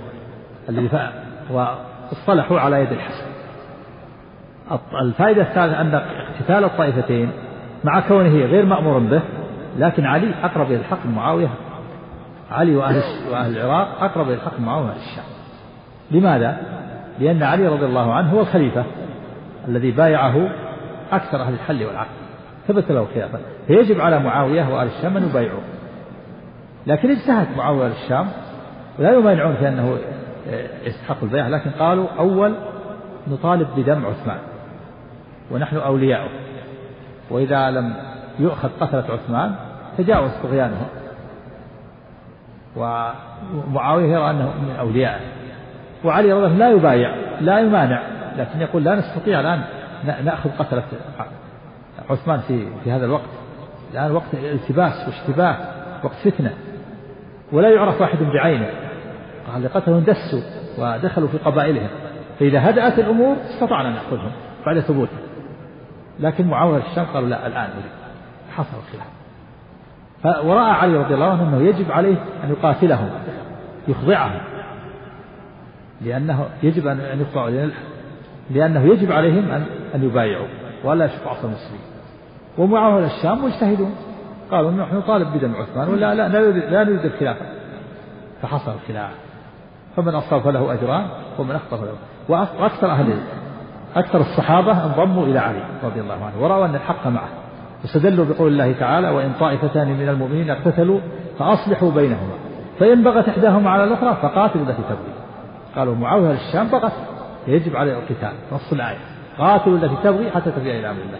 واصطلحوا على يد الحسن. الفائدة الثالثة أن اقتتال الطائفتين مع كونه غير مأمور به، لكن علي أقرب إلى الحق من معاوية، علي وأهل العراق أقرب إلى الحق من معاوية وأهل الشام. لماذا؟ لأن علي رضي الله عنه هو الخليفة الذي بايعه أكثر أهل الحل والعقد، ثبت له الخلافة، فيجب على معاوية وأهل الشام أن يبايعوه. لكن اجتهد معاوية وأهل الشام ولا يمانعون في أنه يستحق البيعة، لكن قالوا أول نطالب بدم عثمان ونحن أولياؤه، وإذا لم يؤخذ قتلة عثمان تجاوز طغيانه، ومعاوية يرى أنه من أوليائه، وعلي رضي الله لا يبايع لا يمانع، لكن يقول لا نستطيع الآن نأخذ قتلة عثمان في هذا الوقت، الآن وقت التباس واشتباه، وقت فتنة، ولا يعرف واحد بعينه. قال قتلوا اندسوا ودخلوا في قبائلهم، فإذا هدأت الأمور استطعنا أن نأخذهم بعد ثبوته. لكن معاوية الشام قالوا لا، الآن حصل الخلاف. ورأى علي رضي الله عنه أنه يجب عليه أن يقاتلهم يخضعهم، لأنه يجب أن يخضعوا، لأنه يجب عليهم أن يبايعوا ولا يشفعوا عصا المسلمين. ومعاوية الشام مجتهدون، قالوا نحن نطالب بدم عثمان ولا لا نريد الخلافة، فحصل الخلاف. فمن أصاب فله أجران ومن أخطأ فله. وأكثر الصحابة انضموا إلى علي رضي الله عنه ورأوا أن الحق معه، واستدلوا بقول الله تعالى: وإن طائفتان من المؤمنين اقتتلوا فأصلحوا بينهما فإن بغت إحداهما على الأخرى فقاتلوا التي تبغي. قالوا معاوية الشام بغت، يجب عليه القتال، نص الآية: قاتلوا التي تبغي حتى تفيء إلى أمر الله.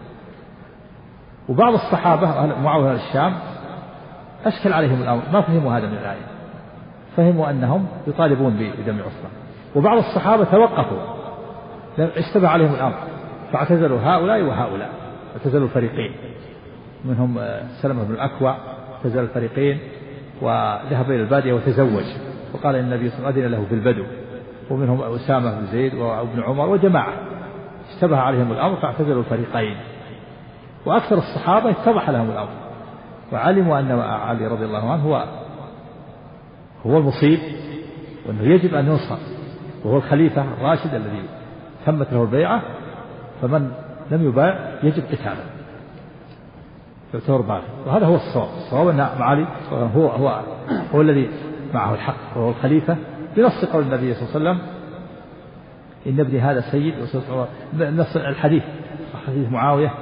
وبعض الصحابة معاوية الشام أشكل عليهم الأمر، ما فهموا هذا من الآية، فهموا أنهم يطالبون بدم عثمان. وبعض الصحابة توقفوا، اشتبه عليهم الأمر فاعتزلوا هؤلاء وهؤلاء، اعتزلوا الفريقين. منهم سلمة بن الأكوع اعتزل الفريقين وذهب إلى البادية وتزوج، وقال إن النبي صلى الله عليه وسلم أذن له في البدو. ومنهم أسامة بن زيد وابن عمر وجماعة اشتبه عليهم الأمر فاعتزلوا الفريقين. وأكثر الصحابة اتضح لهم الأمر وعلموا أن علي رضي الله عنه هو المصيب، وأنه يجب أن ينصر، وهو الخليفة الراشد الذي تمت له البيعة، فمن لم يبايع يجب قتاله، يعتبر باغي. وهذا هو الصواب أن علي هو الذي معه الحق وهو الخليفة، بنص قول النبي صلى الله عليه وسلم: إن ابني هذا سيد. نص الحديث حديث معاوية: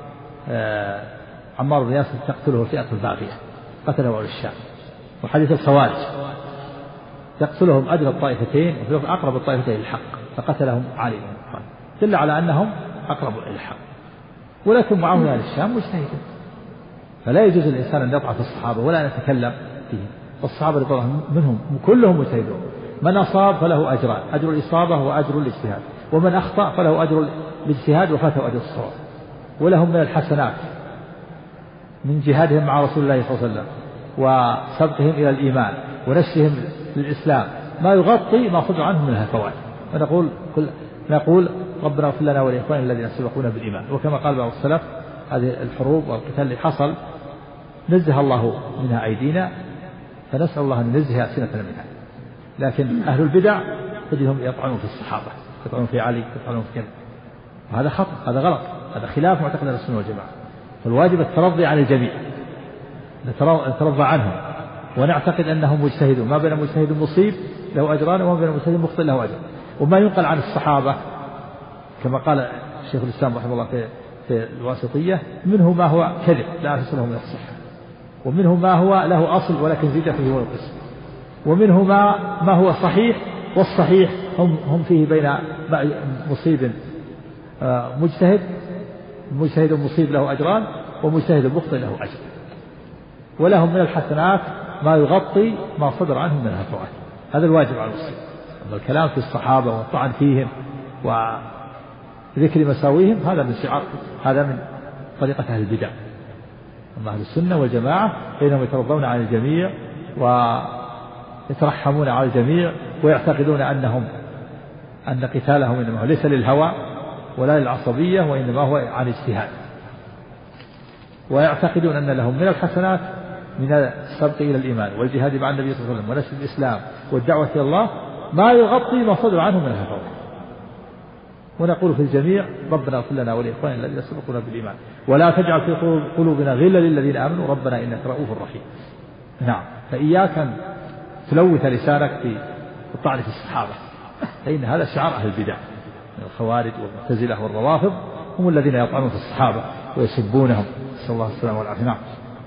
عمار بن ياسر تقتله الفئة الباغية قتله أهل الشام. وحديث الخوارج تقتلهم أدنى الطائفتين وفي أقرب الطائفتين للحق فقتلهم علي، دل على أنهم أقرب إلى الحق. ولكن معاوية أهل الشام مجتهد، فلا يجوز الإنسان أن يضعف الصحابة ولا أن يتكلم فيهم. والصحابة رضي الله عنهم منهم كلهم مجتهدون، من أصاب فله أجران: أجر الإصابة وأجر الاجتهاد، ومن أخطأ فله أجر الاجتهاد وفاته أجر الصواب. ولهم من الحسنات من جهادهم مع رسول الله صلى الله عليه وسلم وسبقهم إلى الإيمان ونشرهم للإسلام ما يغطي ما صدر عنهم من الهفوات. ونقول ربنا اغفر لنا ولإخواننا الذين سبقونا بالإيمان. وكما قال بعض السلف: هذه الحروب والقتال اللي حصل نزه الله منها أيدينا، فنسأل الله أن ينزه ألسنتنا منها. لكن أهل البدع تجدهم يطعنون في الصحابة، يطعنون في علي، يطعنون في كذا، وهذا خطأ، هذا غلط، هذا خلاف معتقد السنة والجماعة. فالواجب الترضي عن الجميع، نترضى عنهم ونعتقد أنهم مجتهدون، ما بين مجتهد مصيب له أجران وما بين مجتهد مخطئ له أجر. وما ينقل عن الصحابة كما قال الشيخ الإسلام رحمه الله في الواسطية: منه ما هو كذب لا أساس له من الصحة، ومنه ما هو له أصل ولكن زيد فيه ونقص، ومنه ما هو صحيح، والصحيح هم فيه بين مصيب مجتهد مصيب له أجران ومجتهد مخطئ له أجر. ولهم من الحسنات ما يغطي ما صدر عنهم من الهفوات. هذا الواجب على المسلم. أما الكلام في الصحابة والطعن فيهم وذكر مساويهم هذا من طريقة أهل البدع. أما أهل السنة والجماعة فإنهم يترضون عن الجميع ويترحمون على الجميع، ويعتقدون أن قتالهم إنما هو ليس للهوى ولا للعصبية، وإنما هو عن اجتهاد. ويعتقدون أن لهم من الحسنات من السبق إلى الإيمان والجهاد مع النبي صلى الله عليه وسلم ونشر الإسلام والدعوة إلى الله ما يغطي ما صدر عنه من الهفوات. ونقول في الجميع: ربنا اغفر لنا ولإخواننا الذين سبقونا بالإيمان ولا تجعل في قلوبنا غلا للذين آمنوا ربنا إنك رؤوف رحيم. نعم، فإياك أن تلوث لسانك في الطعن في الصحابة، فإن هذا شعار أهل البدع من الخوارج والمعتزلة والروافض، هم الذين يطعنون في الصحابة ويسبونهم، نسأل الله السلامة والعافية. نعم.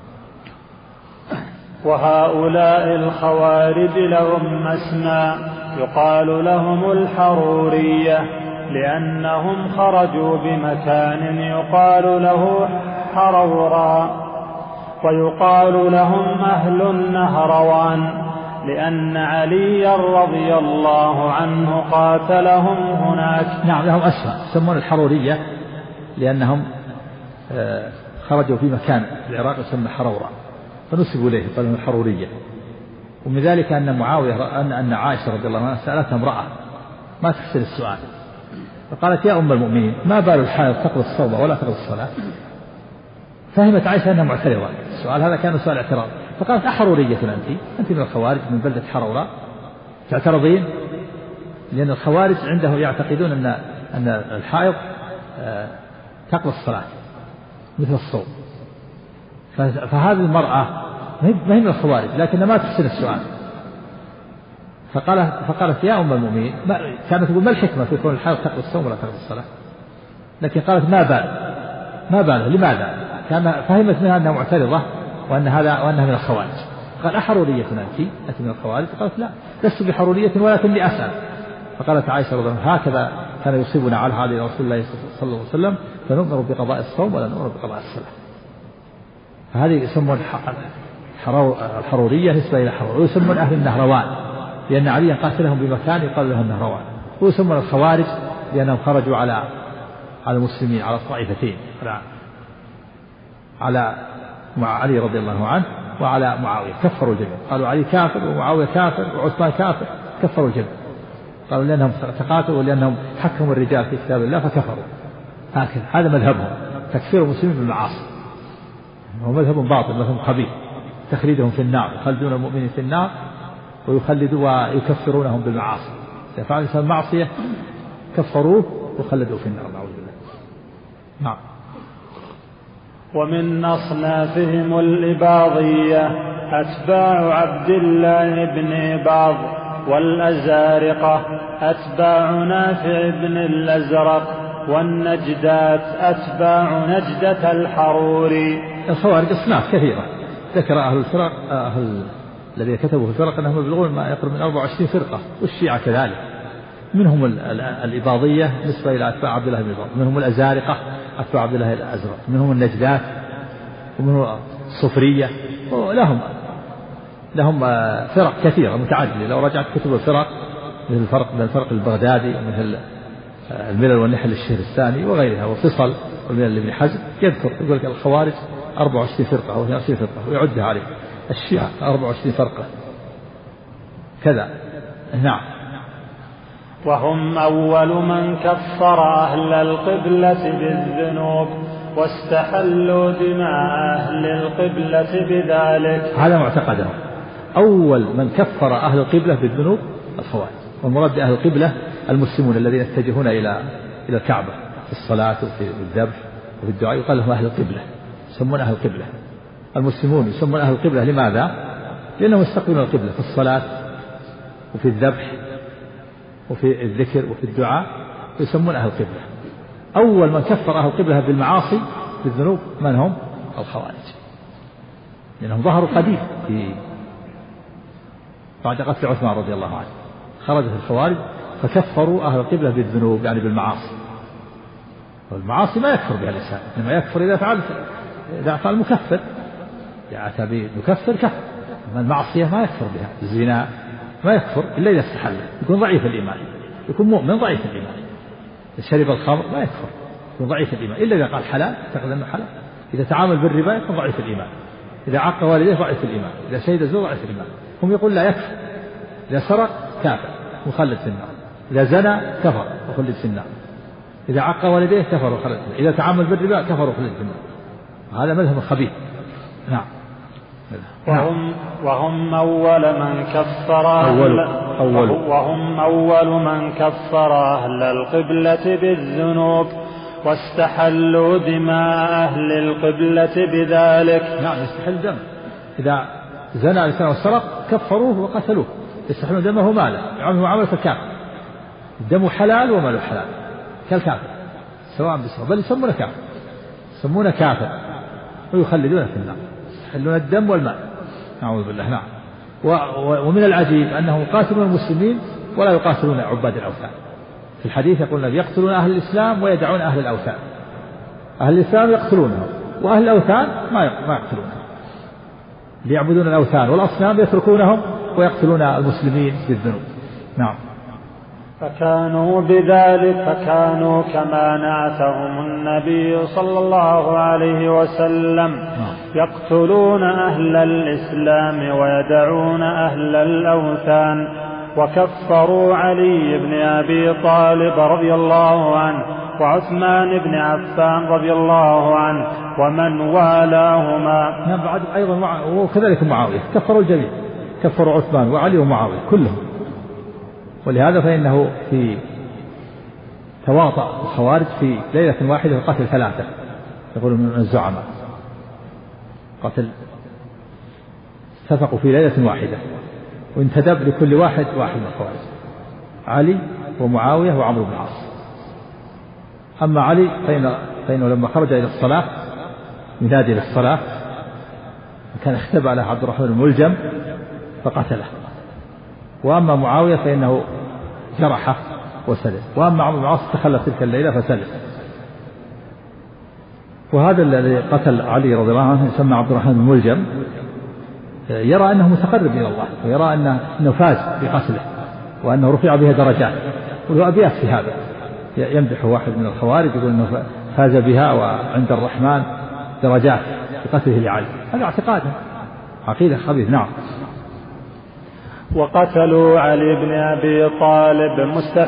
وهؤلاء الخوارج لهم مسمى يقال لهم الحرورية، لأنهم خرجوا بمكان يقال له حرورا، ويقال لهم أهل النهروان، لأن علي رضي الله عنه قاتلهم هناك. نعم، لهم أسماء يسمون الحرورية لأنهم خرجوا في مكان في العراق يسمى حرورة فنسبوا إليه قالوا الحرورية. ومن ذلك أن معاوية أن عائشة رضي الله عنها سألتها امرأة ما تحسن السؤال فقالت يا أم المؤمنين ما بال الحائض تقضي الصوم ولا تقضي الصلاة؟ فهمت عائشة أنها معترضة. السؤال هذا كان سؤال اعتراض فقالت أحرورية أنت من الخوارج من بلدة حرورة تعترضين؟ لأن الخوارج عنده يعتقدون أن الحائض تقضي الصلاة مثل الصوم. فهذه المرأة ما هي من الخوارج لكن ما تحسن السؤال فقالت يا أم المؤمنين كانت تقول ما الحكمة في كون الحائض تقضي الصوم ولا تقضي الصلاة لكن قالت ما بال لماذا؟ كان فهمت منها أنها معترضة وأنها من الخوارج. قال أحرورية أنت من الخوارج؟ قالت لا لست بحرورية ولكني أسأل. فقالت عائشة رضي الله عنها هكذا كان يصيبنا على هذه رسول الله صلى الله عليه وسلم فنؤمر بقضاء الصوم ولا نؤمر بقضاء الصلاة. فهذه يسمون الحرورية نسبة إلى حرور. ويسمون أهل النهروان لأن علي قاتلهم بمكان يقال له النهروان. ويسمون الخوارج لأنهم خرجوا على المسلمين على الطائفتين على علي رضي الله عنه وعلى معاوية كفروا الجميع. قالوا علي كافر ومعاوية كافر وعثمان كافر كفروا الجميع. قالوا لأنهم تقاتلوا ولأنهم حكموا الرجال في كتاب الله فكفروا. هكذا هذا مذهبهم تكفير المسلمين بالمعاصي. هو مذهب باطل مذهب خبيث تخليدهم في النار يخلدون المؤمنين في النار ويكفرونهم بالمعاصي. إذا فعل الإنسان معصية كفروه وخلدوه في النار نعوذ بالله. نعم. ومن أصنافهم الإباضية أتباع عبد الله بن إباض والأزارقة أتباع نافع بن الأزرق والنجدات أتباع نجدة الحروري. الخوارج أصناف كثيرة ذكر أهل الفرق الذين كتبوا في الفرق أنهم يبلغون ما يقرب من 24 فرقة والشيعة كذلك. منهم الإباضية نسبة إلى أتباع عبد الله بن إباض منهم الأزارقة أتباع عبد الله الأزرق منهم النجدات ومنهم الصفرية لهم فرق كثيرة متعددة. لو رجعت كتب الفرق مثل الفرق البغدادي ومثل الملل والنحل الشهرستاني وغيرها وفصل والملل لابن حزم يذكر يقول لك الخوارج 24 فرقة أو 22 فرقة ويعدها عليه. الشيعة 24 فرقة كذا. نعم. وهم أول من كفر أهل القبلة بالذنوب واستحلوا دماء أهل القبلة بذلك. هذا معتقدهم. أول من كفر أهل القبلة بالذنوب الخوارج. والمراد بأهل القبلة المسلمون الذين يتجهون إلى الكعبة في الصلاة وفي الذبح وفي الدعاء يقال لهم أهل القبلة يسمون أهل القبلة. المسلمون يسمون أهل القبلة لماذا؟ لأنهم يستقبلون القبلة في الصلاة وفي الذبح وفي الذكر وفي الدعاء يسمون أهل القبلة. أول من كفر أهل القبلة بالمعاصي بالذنوب من هم؟ الخوارج لأنهم ظهروا قديم بعد قتل عثمان رضي الله عنه خرجت الخوارج فكفروا أهل القبلة بالذنوب يعني بالمعاصي. والمعاصي ما يكفر بها الإنسان إنما يكفر إذا فعل مكفر يعني مكفر كفر. أما المعصية ما يكفر بها. الزنا ما يكفر إلا إذا استحل يكون ضعيف الإيمان يكون مؤمن ضعيف الإيمان. شرب الخمر ما يكفر يكون ضعيف الإيمان إلا إذا قال حلال اعتقد أنه حلال. إذا تعامل بالربا يكون ضعيف الإيمان. إذا عق والديه ضعيف الإيمان. إذا شهد الزور ضعيف الإيمان. هم يقول لا يكفر. إذا سرق كافر مخلد في النار. إذا زنى كفر وخلد في النار. إذا عق والديه كفر وخلد في النار. إذا تعامل بالربا كفر وخلد في النار. هذا مذهب خبيث. نعم. وهم أول من كفر وهم أول من كفر أهل القبلة بالذنوب واستحلوا دماء أهل القبلة بذلك. نعم يستحل دم. إذا زنى الإنسان وسرق كفروه وقتلوه يستحلون دمه ماله يعمله عملة الكافر. الدم حلال وماله حلال كالكافر سواء بسواء بل يسمونه كافر يسمونه كافر ويخلدونه في النار يستحلون الدم والمال نعوذ بالله. نعم. ومن العجيب أنهم يقاتلون المسلمين ولا يقاتلون عباد الأوثان. في الحديث يقولون يقتلون أهل الإسلام ويدعون أهل الأوثان. أهل الإسلام يقتلونهم وأهل الأوثان ما يقتلونهم ليعبدون الأوثان والأصنام يتركونهم ويقتلون المسلمين بالذنوب. نعم. فكانوا بذلك فكانوا كما نعتهم النبي صلى الله عليه وسلم يقتلون أهل الإسلام ويدعون أهل الأوثان. وكفروا علي بن أبي طالب رضي الله عنه وعثمان بن عفان رضي الله عنه ومن والاهما. بعد أيضا وكذلك معاوية كفروا الجميع، كفروا عثمان وعلي ومعاوية كلهم. ولهذا فإنه في تواطأ الخوارج في ليلة واحدة قتل 3 يقول من الزعماء، قتل اتفقوا في ليلة واحدة، وانتدب لكل واحد من الخوارج، علي ومعاوية وعمرو بن العاص. أما علي فإنه لما خرج إلى الصلاة ينادي للصلاة كان اختبأ له عبد الرحمن الملجم فقتله. وأما معاوية فإنه جرحه وسلم. وأما عمرو بن العاص تخلف تلك الليلة فسلم. وهذا الذي قتل علي رضي الله عنه يسمى عبد الرحمن الملجم، يرى أنه متقرب إلى الله، ويرى أنه فاز بقتله وأنه رفع بها درجات، وله أبيات في هذا يمدح واحد من الخوارج يقول أنه فاز بها وعند الرحمن درجات بقتله لعلي. هذا اعتقاده عقيدة خبيث. نعم. وقتلوا علي بن أبي طالب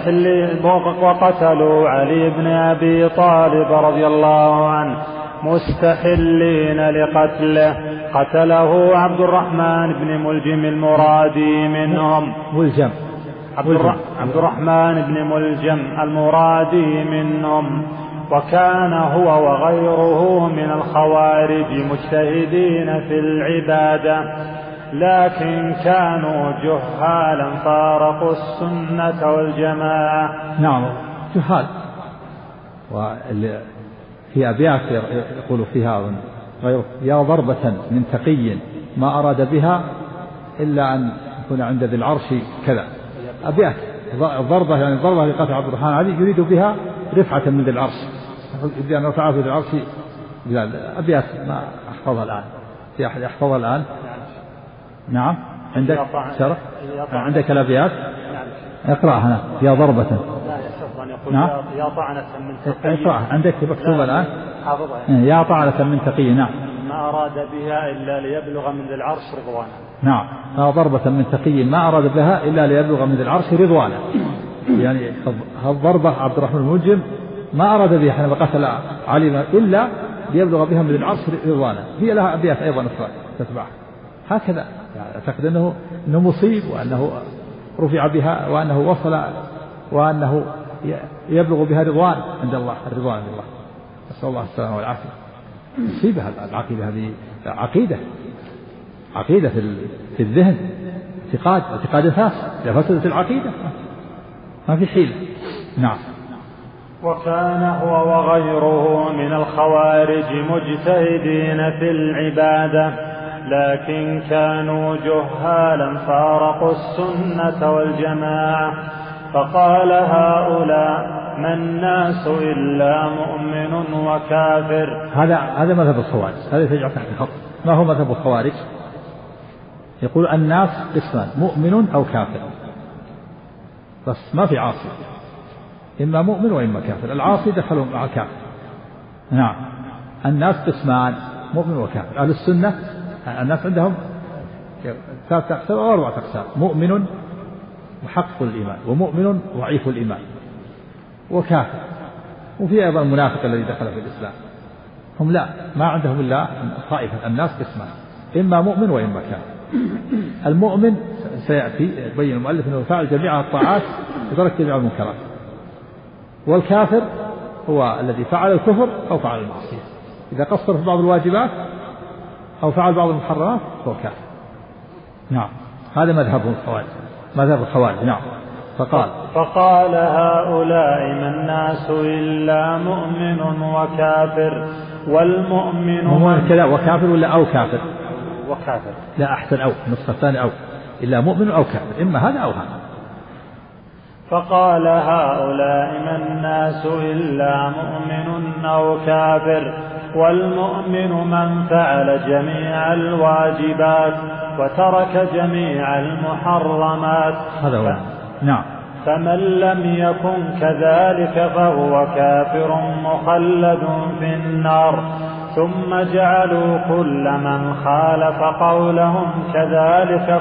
رضي الله عنه مستحلين لقتله. قتله عبد الرحمن بن ملجم المرادي منهم. عبد الرحمن بن ملجم المرادي منهم. وكان هو وغيره من الخوارج مجتهدين في العبادة، لكن كانوا جهالا فارقوا السنة والجماعة. نعم جهال. في أبيات يقول فيها غير يا ضربة من تقي ما أراد بها إلا أن يكون عند ذي العرش كذا. أبيات ضربة يعني ضربة لقتل عبد الرحمن علي يريد بها رفعة من ذي العرش، يريد أن يرفعه في ذي العرش. أبيات ما أحفظها الآن، في أحد يحفظها الآن؟ نعم عندك شرح؟ عندك الأبيات؟ اقرأها. يا ضربة. نعم يا طعنة من تقي. اقرأها عندك مكتوبة الآن. يا طعنة من تقي. نعم. ما أراد بها إلا ليبلغ من ذي العرش رضوانا. نعم. يا ضربة من تقي ما أراد بها إلا ليبلغ من ذي العرش رضوانا. يعني الضربة عبد الرحمن الملجم ما أراد بها حينما قتل علي إلا ليبلغ بها من ذي العرش رضوانا. هي لها أبيات أيضا أخرى تتبعها هكذا. يعني أعتقد أنه مصيب، وأنه رفع بها، وأنه وصل، وأنه يبلغ بها رضوان عند الله، الرضوان عند الله. نسأل الله السلامة والعافية. مصيبة العقيدة هذه، عقيدة في الذهن، اعتقاد فاسد. إذا فسدت العقيدة ما في حيلة. نعم. وكان هو وغيره من الخوارج مجتهدين في العبادة، لكن كانوا جهالا فارقوا السنة والجماعة. فقال هؤلاء ما الناس إلا مؤمن وكافر. هذا مذهب الخوارج، هذا يجعل تحت الخط. ما هو مذهب الخوارج؟ يقول الناس قسمان، مؤمن أو كافر، بس ما في عاصي، إما مؤمن وإما كافر. العاصي دخلوا مع الكافر. نعم. الناس قسمان، مؤمن وكافر. أهل السنة الناس عندهم 3 أقسام أو 4 أقسام: مؤمن محقق الإيمان، ومؤمن ضعيف الإيمان، وكافر. وفي أيضا المنافق الذي دخل في الإسلام. هم لا، ما عندهم إلا طائفة. الناس قسمان، إما مؤمن وإما كافر. المؤمن سيأتي يبين المؤلف أنه فعل جميع الطاعات وترك جميع المنكرات. والكافر هو الذي فعل الكفر أو فعل المعصية، إذا قصر في بعض الواجبات أو فعل بعض المحرمات فهو كافر. نعم. هذا مذهب الخوارج. نعم. فقال هؤلاء ما الناس إلا مؤمن وكافر، والمؤمن كذا وكافر ولا أو كافر؟ وكافر. لا أحسن أو النسخة الثانية أو إلا مؤمن أو كافر، إما هذا أو هذا. فقال هؤلاء ما الناس إلا مؤمن أو كافر، والمؤمن من فعل جميع الواجبات وترك جميع المحرمات. هذا هو. نعم. فمن لم يكن كذلك فهو كافر مخلد في النار. ثم جعلوا كل من خالف قولهم كذلك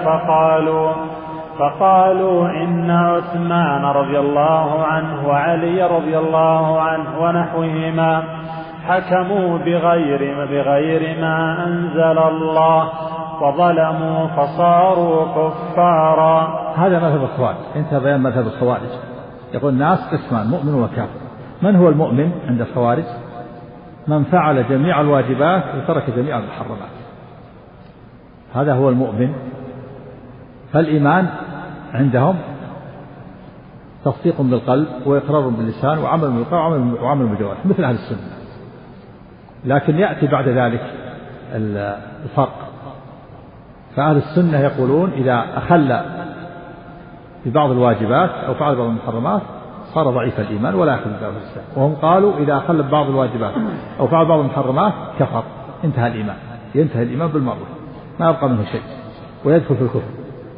فقالوا إن عثمان رضي الله عنه وعلي رضي الله عنه ونحوهما حكموا بغير ما أنزل الله وظلموا فصاروا كفارا. هذا مذهب الخوارج. انتهى بيان مذهب الخوارج. يقول الناس قسمان، مؤمن وكافر. من هو المؤمن عند الخوارج؟ من فعل جميع الواجبات وترك جميع المحرمات، هذا هو المؤمن. فالإيمان عندهم تصديق بالقلب وإقرار باللسان وعمل بالقلب وعمل بالجوارح مثل أهل السنة. لكن يأتي بعد ذلك الفرق. فأهل السنة يقولون إذا أخل ببعض الواجبات أو فعل بعض المحرمات صار ضعيف الإيمان ولا يأخذ ببعض الإسلام. وهم قالوا إذا أخل ببعض الواجبات أو فعل بعض المحرمات كفر، انتهى الإيمان، ينتهي الإيمان بالمرة، ما يبقى منه شيء ويدخل في الكفر.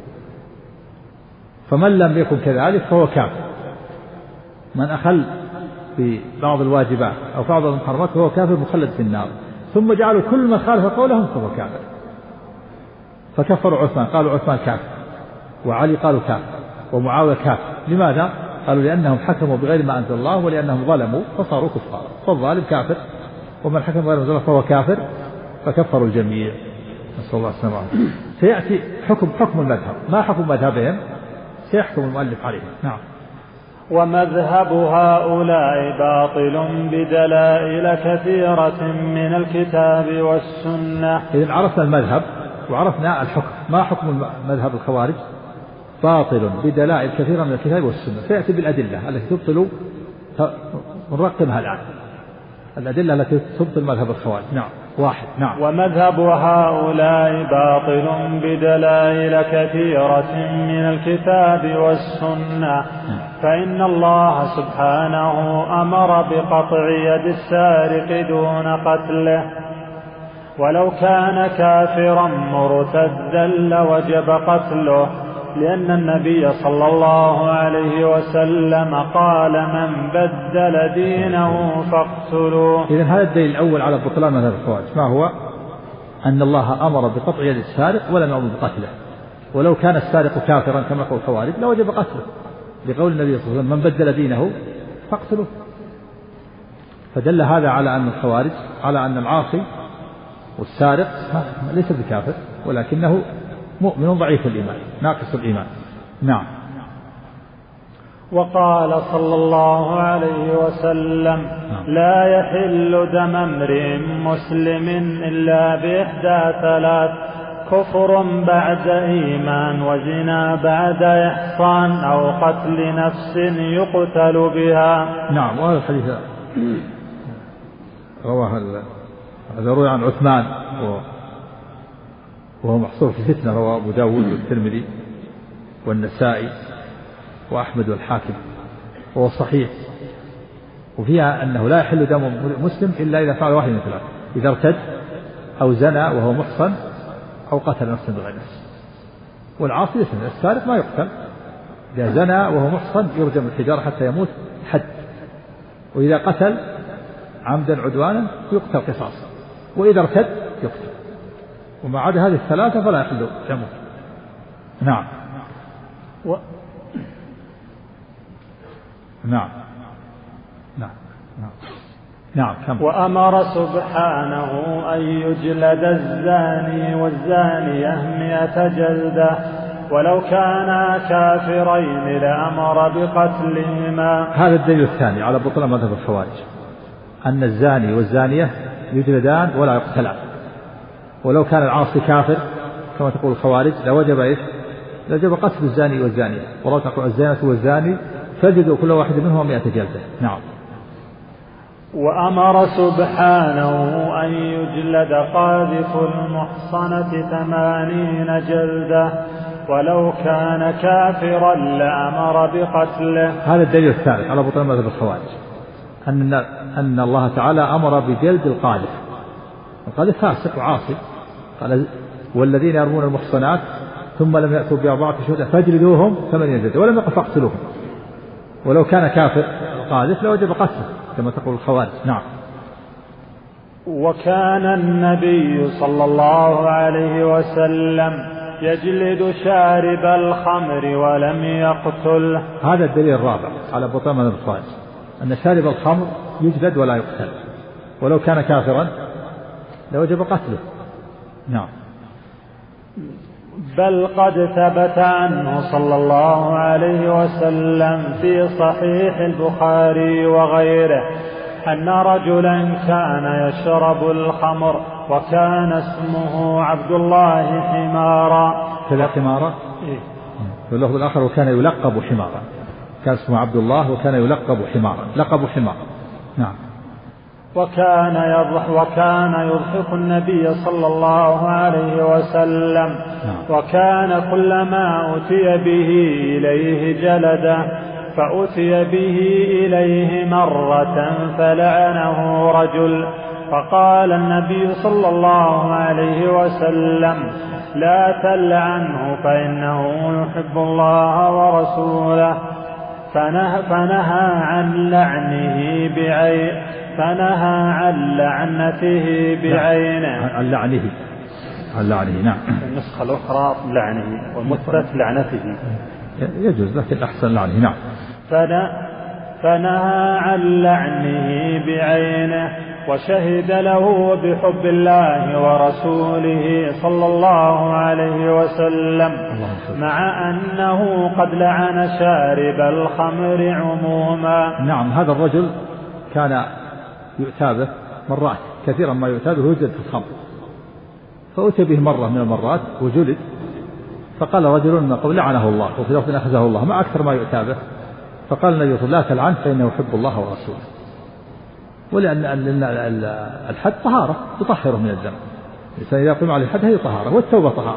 فمن لم يكن كذلك فهو كافر. من أخل ببعض الواجبات أو فعل بعض المحرمات فهو كافر مخلد في النار. ثم جعلوا كل من خالف قولهم فهو كافر، فكفروا عثمان، قالوا عثمان كافر، وعلي قالوا كافر، ومعاوية كافر. لماذا؟ قالوا لأنهم حكموا بغير ما أنزل الله ولأنهم ظلموا فصاروا كفارا. فالظالم كافر، ومن حكم بغير ما أنزل الله فهو كافر، فكفروا الجميع. نسأل الله السلامة. سيأتي حكم المذهب، ما حكم مذهبهم سيحكم المؤلف عليه. نعم. ومذهب هؤلاء باطل بدلائل كثيرة من الكتاب والسنة. إذن عرفنا المذهب وعرفنا الحكم. ما حكم مذهب الخوارج؟ باطل بدلائل كثيرة من الكتاب والسنة. سيأتي بالأدلة التي تبطل، نرقمها الآن، الأدلة التي تبطل مذهب الخوارج. نعم. واحد. نعم. ومذهب هؤلاء باطل بدلائل كثيرة من الكتاب والسنة. فإن الله سبحانه أمر بقطع يد السارق دون قتله، ولو كان كافرا مرتدا لوجب قتله، لأن النبي صلى الله عليه وسلم قال من بدل دينه فاقتلوه. إذن هذا الدليل الأول على بطلان مذهب الخوارج. ما هو؟ أن الله أمر بقطع يد السارق ولم يأمر بقتله، ولو كان السارق كافرا كما يقول الخوارج لوجب قتله، لقول النبي صلى الله عليه وسلم من بدل دينه فاقتلوه. فدل هذا على أن الخوارج على أن العاصي والسارق ليس بكافر ولكنه مؤمن ضعيف الإيمان ناقص الإيمان. نعم. وقال صلى الله عليه وسلم لا يحل دم امرئ مسلم إلا بإحدى ثلاث: كفر بعد إيمان، وزنا بعد إحصان، أو قتل نفس يقتل بها. نعم. وهذا الحديث رواه عن عثمان وهو محصور في فتنة، رواه أبو داود والترمذي والنسائي وأحمد والحاكم، وهو صحيح. وفيها أنه لا يحل دم مسلم إلا إذا فعل واحد من ثلاث: إذا ارتد أو زنى وهو محصن أو قتل نفسا بغير نفس. والعاصي يسمى السارق ما يقتل، إذا زنى وهو محصن يرجم الحجارة حتى يموت حد، وإذا قتل عمدا عدوانا يقتل قصاصا، وإذا ارتد يقتل. وما عدا هذه الثلاثة فلا يحل دمه. نعم. نعم. نعم. نعم. نعم. وأمر سبحانه أن يجلد الزاني والزانية 100 جلدة، ولو كانا كافرين لأمر بقتلهما. هذا الدليل الثاني على بطلان مذهب الخوارج، أن الزاني والزانية يجلدان ولا يقتلان، ولو كان العاصي كافر كما تقول الخوارج لوجب إيش؟ لوجب قتل الزاني والزانية، ولو تقول الزانية والزاني فجدوا كل واحد منهم 100 جلدة. نعم. وأمر سبحانه أن يجلد قاذف المحصنة 80 جلدة، ولو كان كافرا لأمر بقتله. هذا الدليل الثالث على بطلان مذهب الخوارج، أن الله تعالى أمر بجلد القاذف. القاذف فاسق وعاصي، قال والذين يرمون المحصنات ثم لم يأتوا ب4 شهداء فاجلدوهم 80 جلدة، ولم يقل فاقتلوهم، ولو كان كافر قاذف لوجب قتله كما تقول الخوارج. نعم. وكان النبي صلى الله عليه وسلم يجلد شارب الخمر ولم يقتله. هذا الدليل الرابع على بطلان مذهب الخوارج، أن شارب الخمر يجلد ولا يقتل، ولو كان كافرا لوجب قتله. نعم. بل قد ثبت عنه صلى الله عليه وسلم في صحيح البخاري وغيره أن رجلا كان يشرب الخمر وكان اسمه عبد الله حمارا. كذا حمارا؟ إيه؟ واللفظ الآخر وكان يلقب حمارا، كان اسمه عبد الله وكان يلقب حمارا، لقب حمار. نعم. وكان يضحك النبي صلى الله عليه وسلم. وكان كلما أتي به إليه جلده، فأتي به إليه مرة فلعنه رجل، فقال النبي صلى الله عليه وسلم: لا تلعنه فإنه يحب الله ورسوله. فنهى عن لعنته بعينه. عن لعنه. نعم. النسخة الأخرى لعنه والمثبت لعنته، يجوز لكن أحسن لعنه. نعم. فنهى عن لعنه بعينه، وشهد له بحب الله ورسوله صلى الله عليه وسلم، مع أنه قد لعن شارب الخمر عموما. نعم. هذا الرجل كان يؤتى به مرات كثيرا، ما يؤتى به يوجد في الخمر، فأتي به مرة من المرات وجلد، فقال رجل من قبل: لعنه الله، وفي لفظ أخذه الله، ما أكثر ما يؤتى به. فقال النبي صلى الله عليه وسلم: لا تلعن فإنه يحب الله ورسوله. ولأن الحد طهارة تطهره من الذنب، الإنسان إذا قام على الحد هي طهارة، والتوبة طهارة.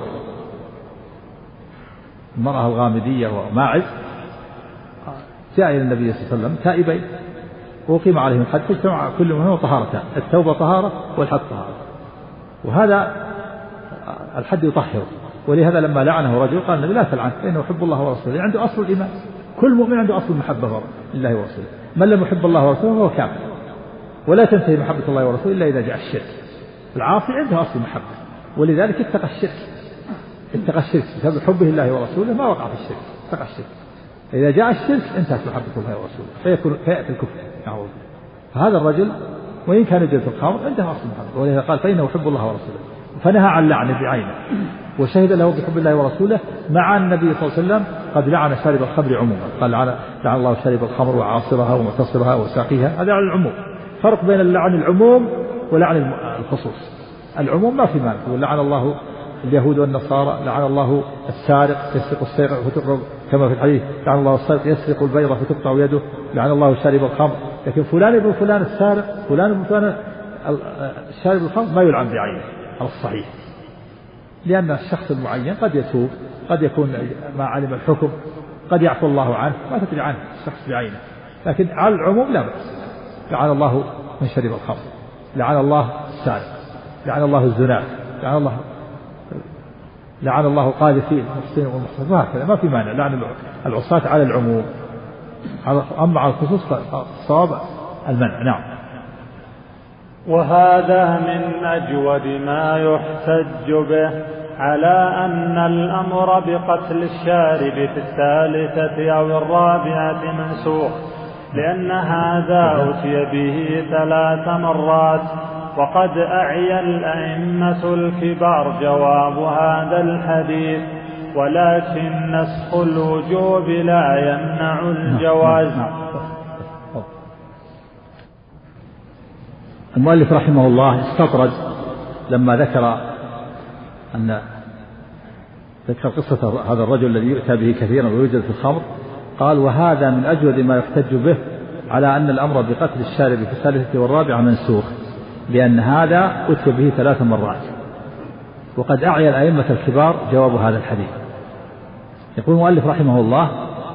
المرأة الغامدية وماعز جاء إلى النبي صلى الله عليه وسلم تائبين وقيم عليهم الحد، فاجتمع كل منهما طهارتان، التوبة طهارة والحد طهارة، وهذا الحد يطهره. ولهذا لما لعنه رجل قال النبي: لا تلعن فإنه يحب الله ورسوله. عنده أصل الإيمان، كل مؤمن عنده أصل المحبة لله ورسوله، من لم يحب الله ورسوله فهو كافر، ولا تنتهي محبة الله ورسوله إلا إذا جاء الشرك. العاصي عنده أصل المحبة، ولذلك اتقى الشرك بسبب حبه الله ورسوله، ما وقع في الشرك، اتقى الشرك. إذا جاء الشرك انتهت محبة الله ورسوله فيأتي الكفر. فهذا الرجل وإن كان يجلد في الخمر عنده أصل المحبة، ولهذا قال: فإنه يحب الله ورسوله. فنهى عن لعنه بعينه، وشهد له بحب الله ورسوله، مع النبي صلى الله عليه وسلم قد لعن شارب الخمر عموما. قال: لعن الله شارب الخمر وعاصرها ومعتصرها وساقيها. هذا على العموم. فرق بين اللعن العموم ولعن الخصوص. العموم ما في مانع، ولعن الله اليهود والنصارى، لعن الله السارق يسرق السرقة فتقطع، كما في الحديث: لعن الله السارق يسرق البيضة فتقطع يده، لعن الله شارب الخمر. لكن فلان ابن فلان السارق، فلان ابن فلان شارب الخمر ما يلعن بعينه على الصحيح، لأن الشخص المعين قد يتوب، قد يكون ما علم الحكم، قد يعفو الله عنه، ما تدري عنه الشخص بعينه. لكن على العموم لا بأس. لعن الله من شرب الخمر، لعن الله السارق، لعن الله الزنا، لعن الله قاذفين المحسنين والمحسنات، وهكذا ما في مانع لعن العصاة على العموم. أما على الخصوص فالصواب المنع. نعم. وهذا من أجود ما يحتج به على أن الأمر بقتل الشارب في الثالثة أو الرابعة منسوخ، لأن هذا أتي به 3 مرات، وقد أعيا الأئمة الكبار جواب هذا الحديث، ولكن نسخ الوجوب لا يمنع الجواز. المؤلف رحمه الله استطرد لما ذكر قصة هذا الرجل الذي يؤتى به كثيرا ويوجد في الخمر، قال: وهذا من أجود ما يحتج به على أن الأمر بقتل الشارب في الثالثة والرابعة منسوخ، لأن هذا أتي به 3 مرات، وقد أعيا الأئمة الكبار جواب هذا الحديث. يقول المؤلف رحمه الله: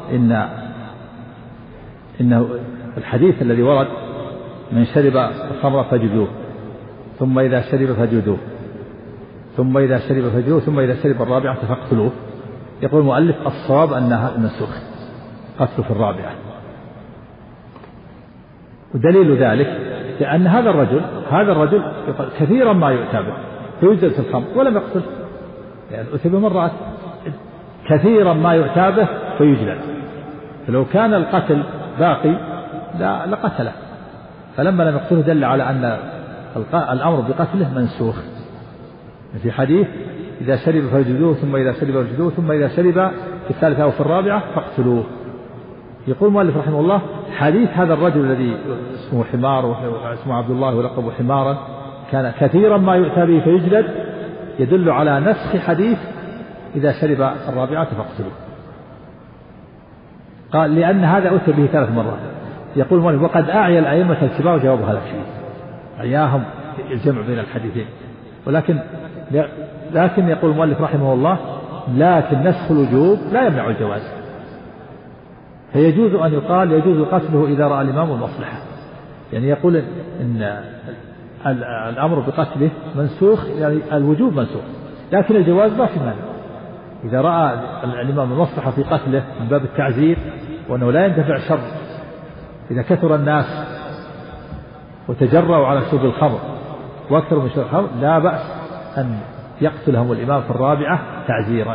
إن الحديث الذي ورد: من شرب الخمر فجلدوه، ثم إذا شرب فجلدوه، ثم إذا شرب فجلدوه، ثم إذا شرب الرابعة فاقتلوه. يقول المؤلف: الصواب أنها منسوخ، قتل في الرابعة، ودليل ذلك لأن هذا الرجل كثيرا ما يؤتى به فيجلد في الخمر ولم يقتل، يعني أتي بمرات كثيرا ما يؤتى به فيجلد، فلو كان القتل باقي لقتله، فلما لم يقتله دل على أن الأمر بقتله منسوخ. في حديث إذا شرب فاجلدوه، ثم إذا شرب فاجلدوه، ثم إذا شرب في الثالثة أو في الرابعة فاقتلوه. يقول المؤلف رحمه الله: حديث هذا الرجل الذي اسمه حمار واسمه عبد الله ولقبه حمارا كان كثيرا ما يؤتى به فيجلد، يدل على نسخ حديث إذا شرب الرابعة فاقتلوه. قال لأن هذا أتى به 3 مرات. يقول المؤلف: وقد أعيا الأئمة الكبار جواب هذا الحديث، أعياهم الجمع بين الحديثين، لكن يقول المؤلف رحمه الله: لكن نسخ الوجوب لا يمنع الجواز، فيجوز أن يقال يجوز قتله إذا رأى الإمام المصلحة، يعني يقول إن الأمر بقتله منسوخ، يعني الوجوب منسوخ، لكن الجواز ما في مانع إذا رأى الإمام المصلحة في قتله من باب التعزير، وأنه لا يندفع شر إذا كثر الناس وتجرأوا على شرب الخمر وأكثر من شرب الخمر لا بأس أن يقتلهم الإمام في الرابعة تعزيرا،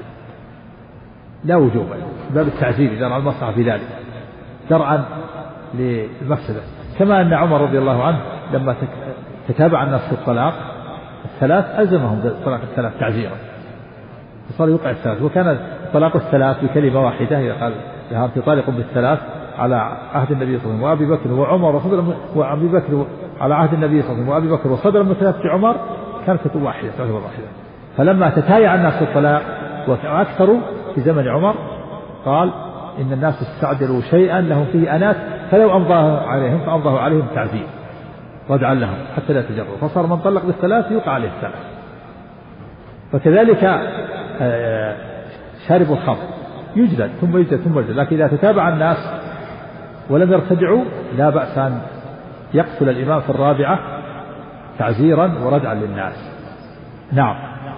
لا وجوبا، باب التعزير إذا رأى المصلحة في ذلك درعا للمفسدة. كما أن عمر رضي الله عنه لما تتابع الناس في الطلاق 3 ألزمهم بالطلاق 3 تعزيرا، فصار يوقع 3، وكان طلاق 3 بكلمة واحدة، قال لها أنت طالق ب3 على عهد النبي صلى الله عليه وسلم وأبي بكر وعمر وأبي بكر على عهد النبي صلى الله عليه وسلم وأبي بكر وصدر من 3 عمر كانت كتب واحدة تعتبر واحدة. فلما تتايع الناس في الطلاق وأكثروا في زمن عمر قال إن الناس استعجلوا شيئا لهم فيه أنات فلو أمضاه عليهم فأمضاه عليهم تعزير ردعا لهم حتى لا تجروا، فصار من طلق ب3 يوقع عليه 3. فكذلك شارب الخمر يجلد ثم يجلد ثم يجلد، لكن إذا تتابع الناس ولم يرتدعوا لا بأس أن يقتل الإمام في الرابعة تعزيرا وردعا للناس. نعم.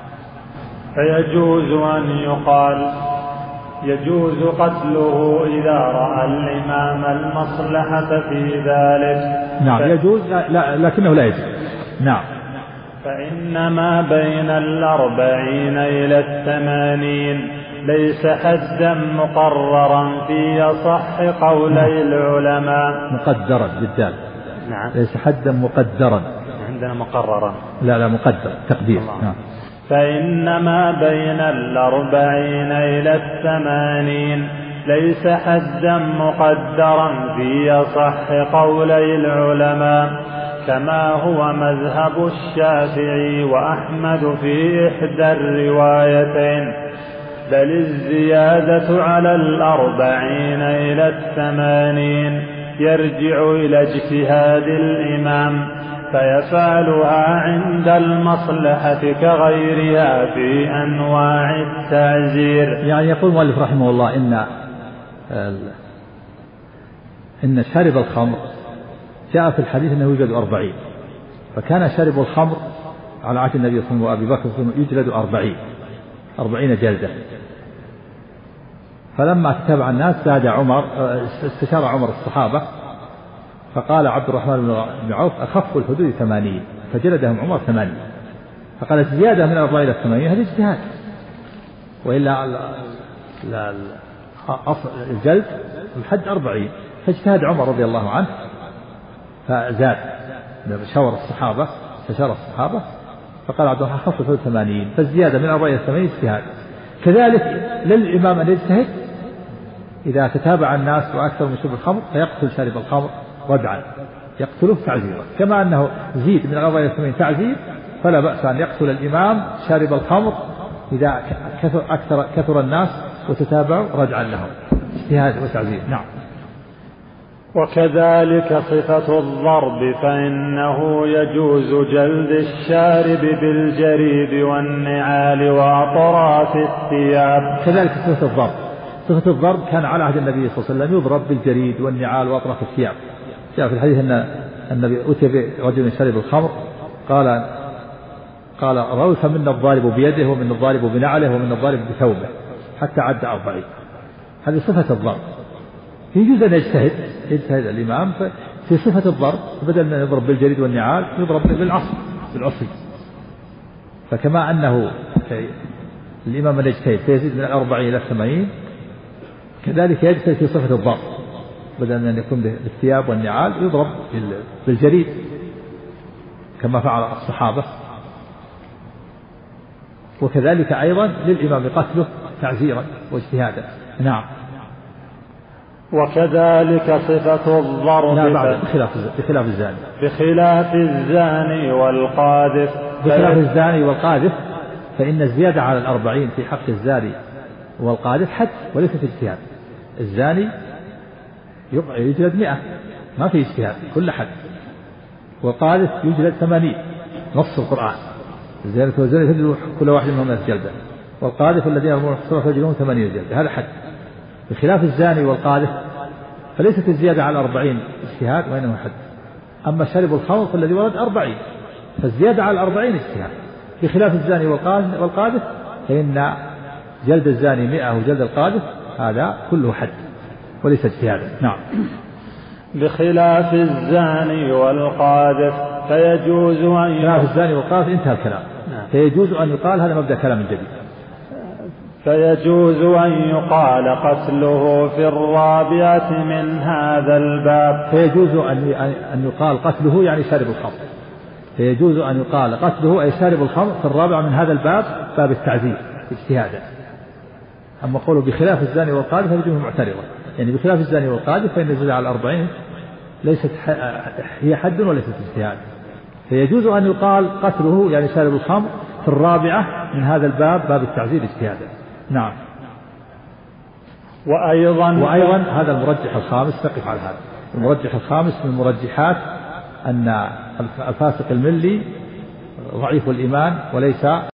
فيجوز أن يقال يجوز قتله إذا رأى الإمام المصلحة في ذلك. نعم يجوز لكنه لا يجوز. نعم. فإنما بين 40 إلى 80 ليس حدا مقررا في أصح قولي العلماء. مقدرا بالدال. نعم. ليس حدا مقدرا. عندنا مقررا. لا مقدر تقدير. نعم. فإنما بين 40 إلى 80 ليس حدا مقدرا في أصح قولي العلماء، كما هو مذهب الشافعي وأحمد في إحدى الروايتين، بل الزيادة على 40 إلى 80 يرجع إلى اجتهاد الإمام فيفعلها عند المصلحة كغيرها في أنواع التعزير. يعني يقول المؤلف رحمه الله إن شارب الخمر جاء في الحديث أنه يوجد 40، فكان شارب الخمر على عهد النبي صلى الله عليه وسلم وأبي بكر يجلد 40 جلدة. فلما تتابع الناس زاد عمر، استشار عمر الصحابة فقال عبد الرحمن بن عوف أخف الحدود 80، فجلدهم عمر 80. فقال زيادة من 40 إلى 80 هذا اجتهاد، وإلا الجلد الحد 40، فاجتهد عمر رضي الله عنه فزاد، شاور الصحابة فقال عبد الرحمن أخف الحدود 80، فالزيادة من 40 إلى 80 اجتهاد. كذلك للإمام أن يجتهد إذا تتابع الناس وأكثر من شرب الخمر فيقتل شارب الخمر ردعا، يقتله تعزيرا، كما أنه زيد من 40 إلى 80 تعزير، فلا بأس أن يقتل الإمام شارب الخمر إذا كثر الناس وتتابعوا ردعا لهم، اجتهاد وتعزير. نعم. وكذلك صفة الضرب فإنه يجوز جلد الشارب بالجريد والنعال وأطراف الثياب. كذلك صفة الضرب كان على عهد النبي صلى الله عليه وسلم يضرب بالجريد والنعال وأطراف الثياب. جاء في الحديث أن النبي أتي برجل شرب الخمر قال روي فمنا الضارب بيده ومن الضارب بنعله ومن الضارب بثوبه حتى عد 40. هذه صفة الضرب. يجوز أن يجتهد الإمام في صفة الضرب بدل من يضرب بالجريد والنعال يضرب بالعصي. فكما أنه الإمام يجتهد فيزيد من 40 إلى 80 كذلك يجتهد في صفة الضرب بدل من أن يكون بالثياب والنعال يضرب بالجريد كما فعل الصحابة. وكذلك أيضا للإمام قتله تعزيرا واجتهادا. نعم. وكذلك صفة الضرب بخلاف الزاني. بخلاف الزاني والقاذف. بخلاف الزاني والقاذف فإن الزيادة على 40 في حق الزاني والقاذف حد وليست اجتهاد. الزاني يجلد 100 ما في اجتهاد كل حد، والقاذف يجلد 80 نص القرآن الزاني والزانية تجلد كل واحد منهم 100 جلدة، والقاذف الذين يرمون الحصنة فيجلدون 80 جلدة، هذا حد. بخلاف الزاني والقاذف فليست الزيادة على 40 اجتهاد وإنما حد. أما شرب الخمر فالذي ورد 40 فالزيادة على 40 اجتهاد. بخلاف الزاني والقاذف فإن جلد الزاني 100 وجلد القاذف هذا كله حد وليس اجتهادا. نعم. بخلاف الزاني والقاذف فيجوز أن خلاف الزاني والقاذف انتهى الكلام. فيجوز أن يقال هذا مبدأ كلام جديد. فيجوز أن يقال قتله في الرابعة من هذا الباب. فيجوز أن يقال قتله يعني شارب الخمر. فيجوز أن يقال قتله أي شارب الخمر في الرابعة من هذا الباب باب التعزير اجتهادا. أما قوله بخلاف الزاني والقاذف فيجوز معترضا، يعني بخلاف الزاني والقاذف فإن الزيادة على 40 ليست هي حد وليست اجتهاد. فيجوز أن يقال قتله يعني شارب الخمر في الرابعة من هذا الباب باب التعزير اجتهادا. نعم. وأيضا هذا المرجح الخامس، نقف على هذا المرجح الخامس من المرجحات أن الفاسق الملي ضعيف الإيمان وليس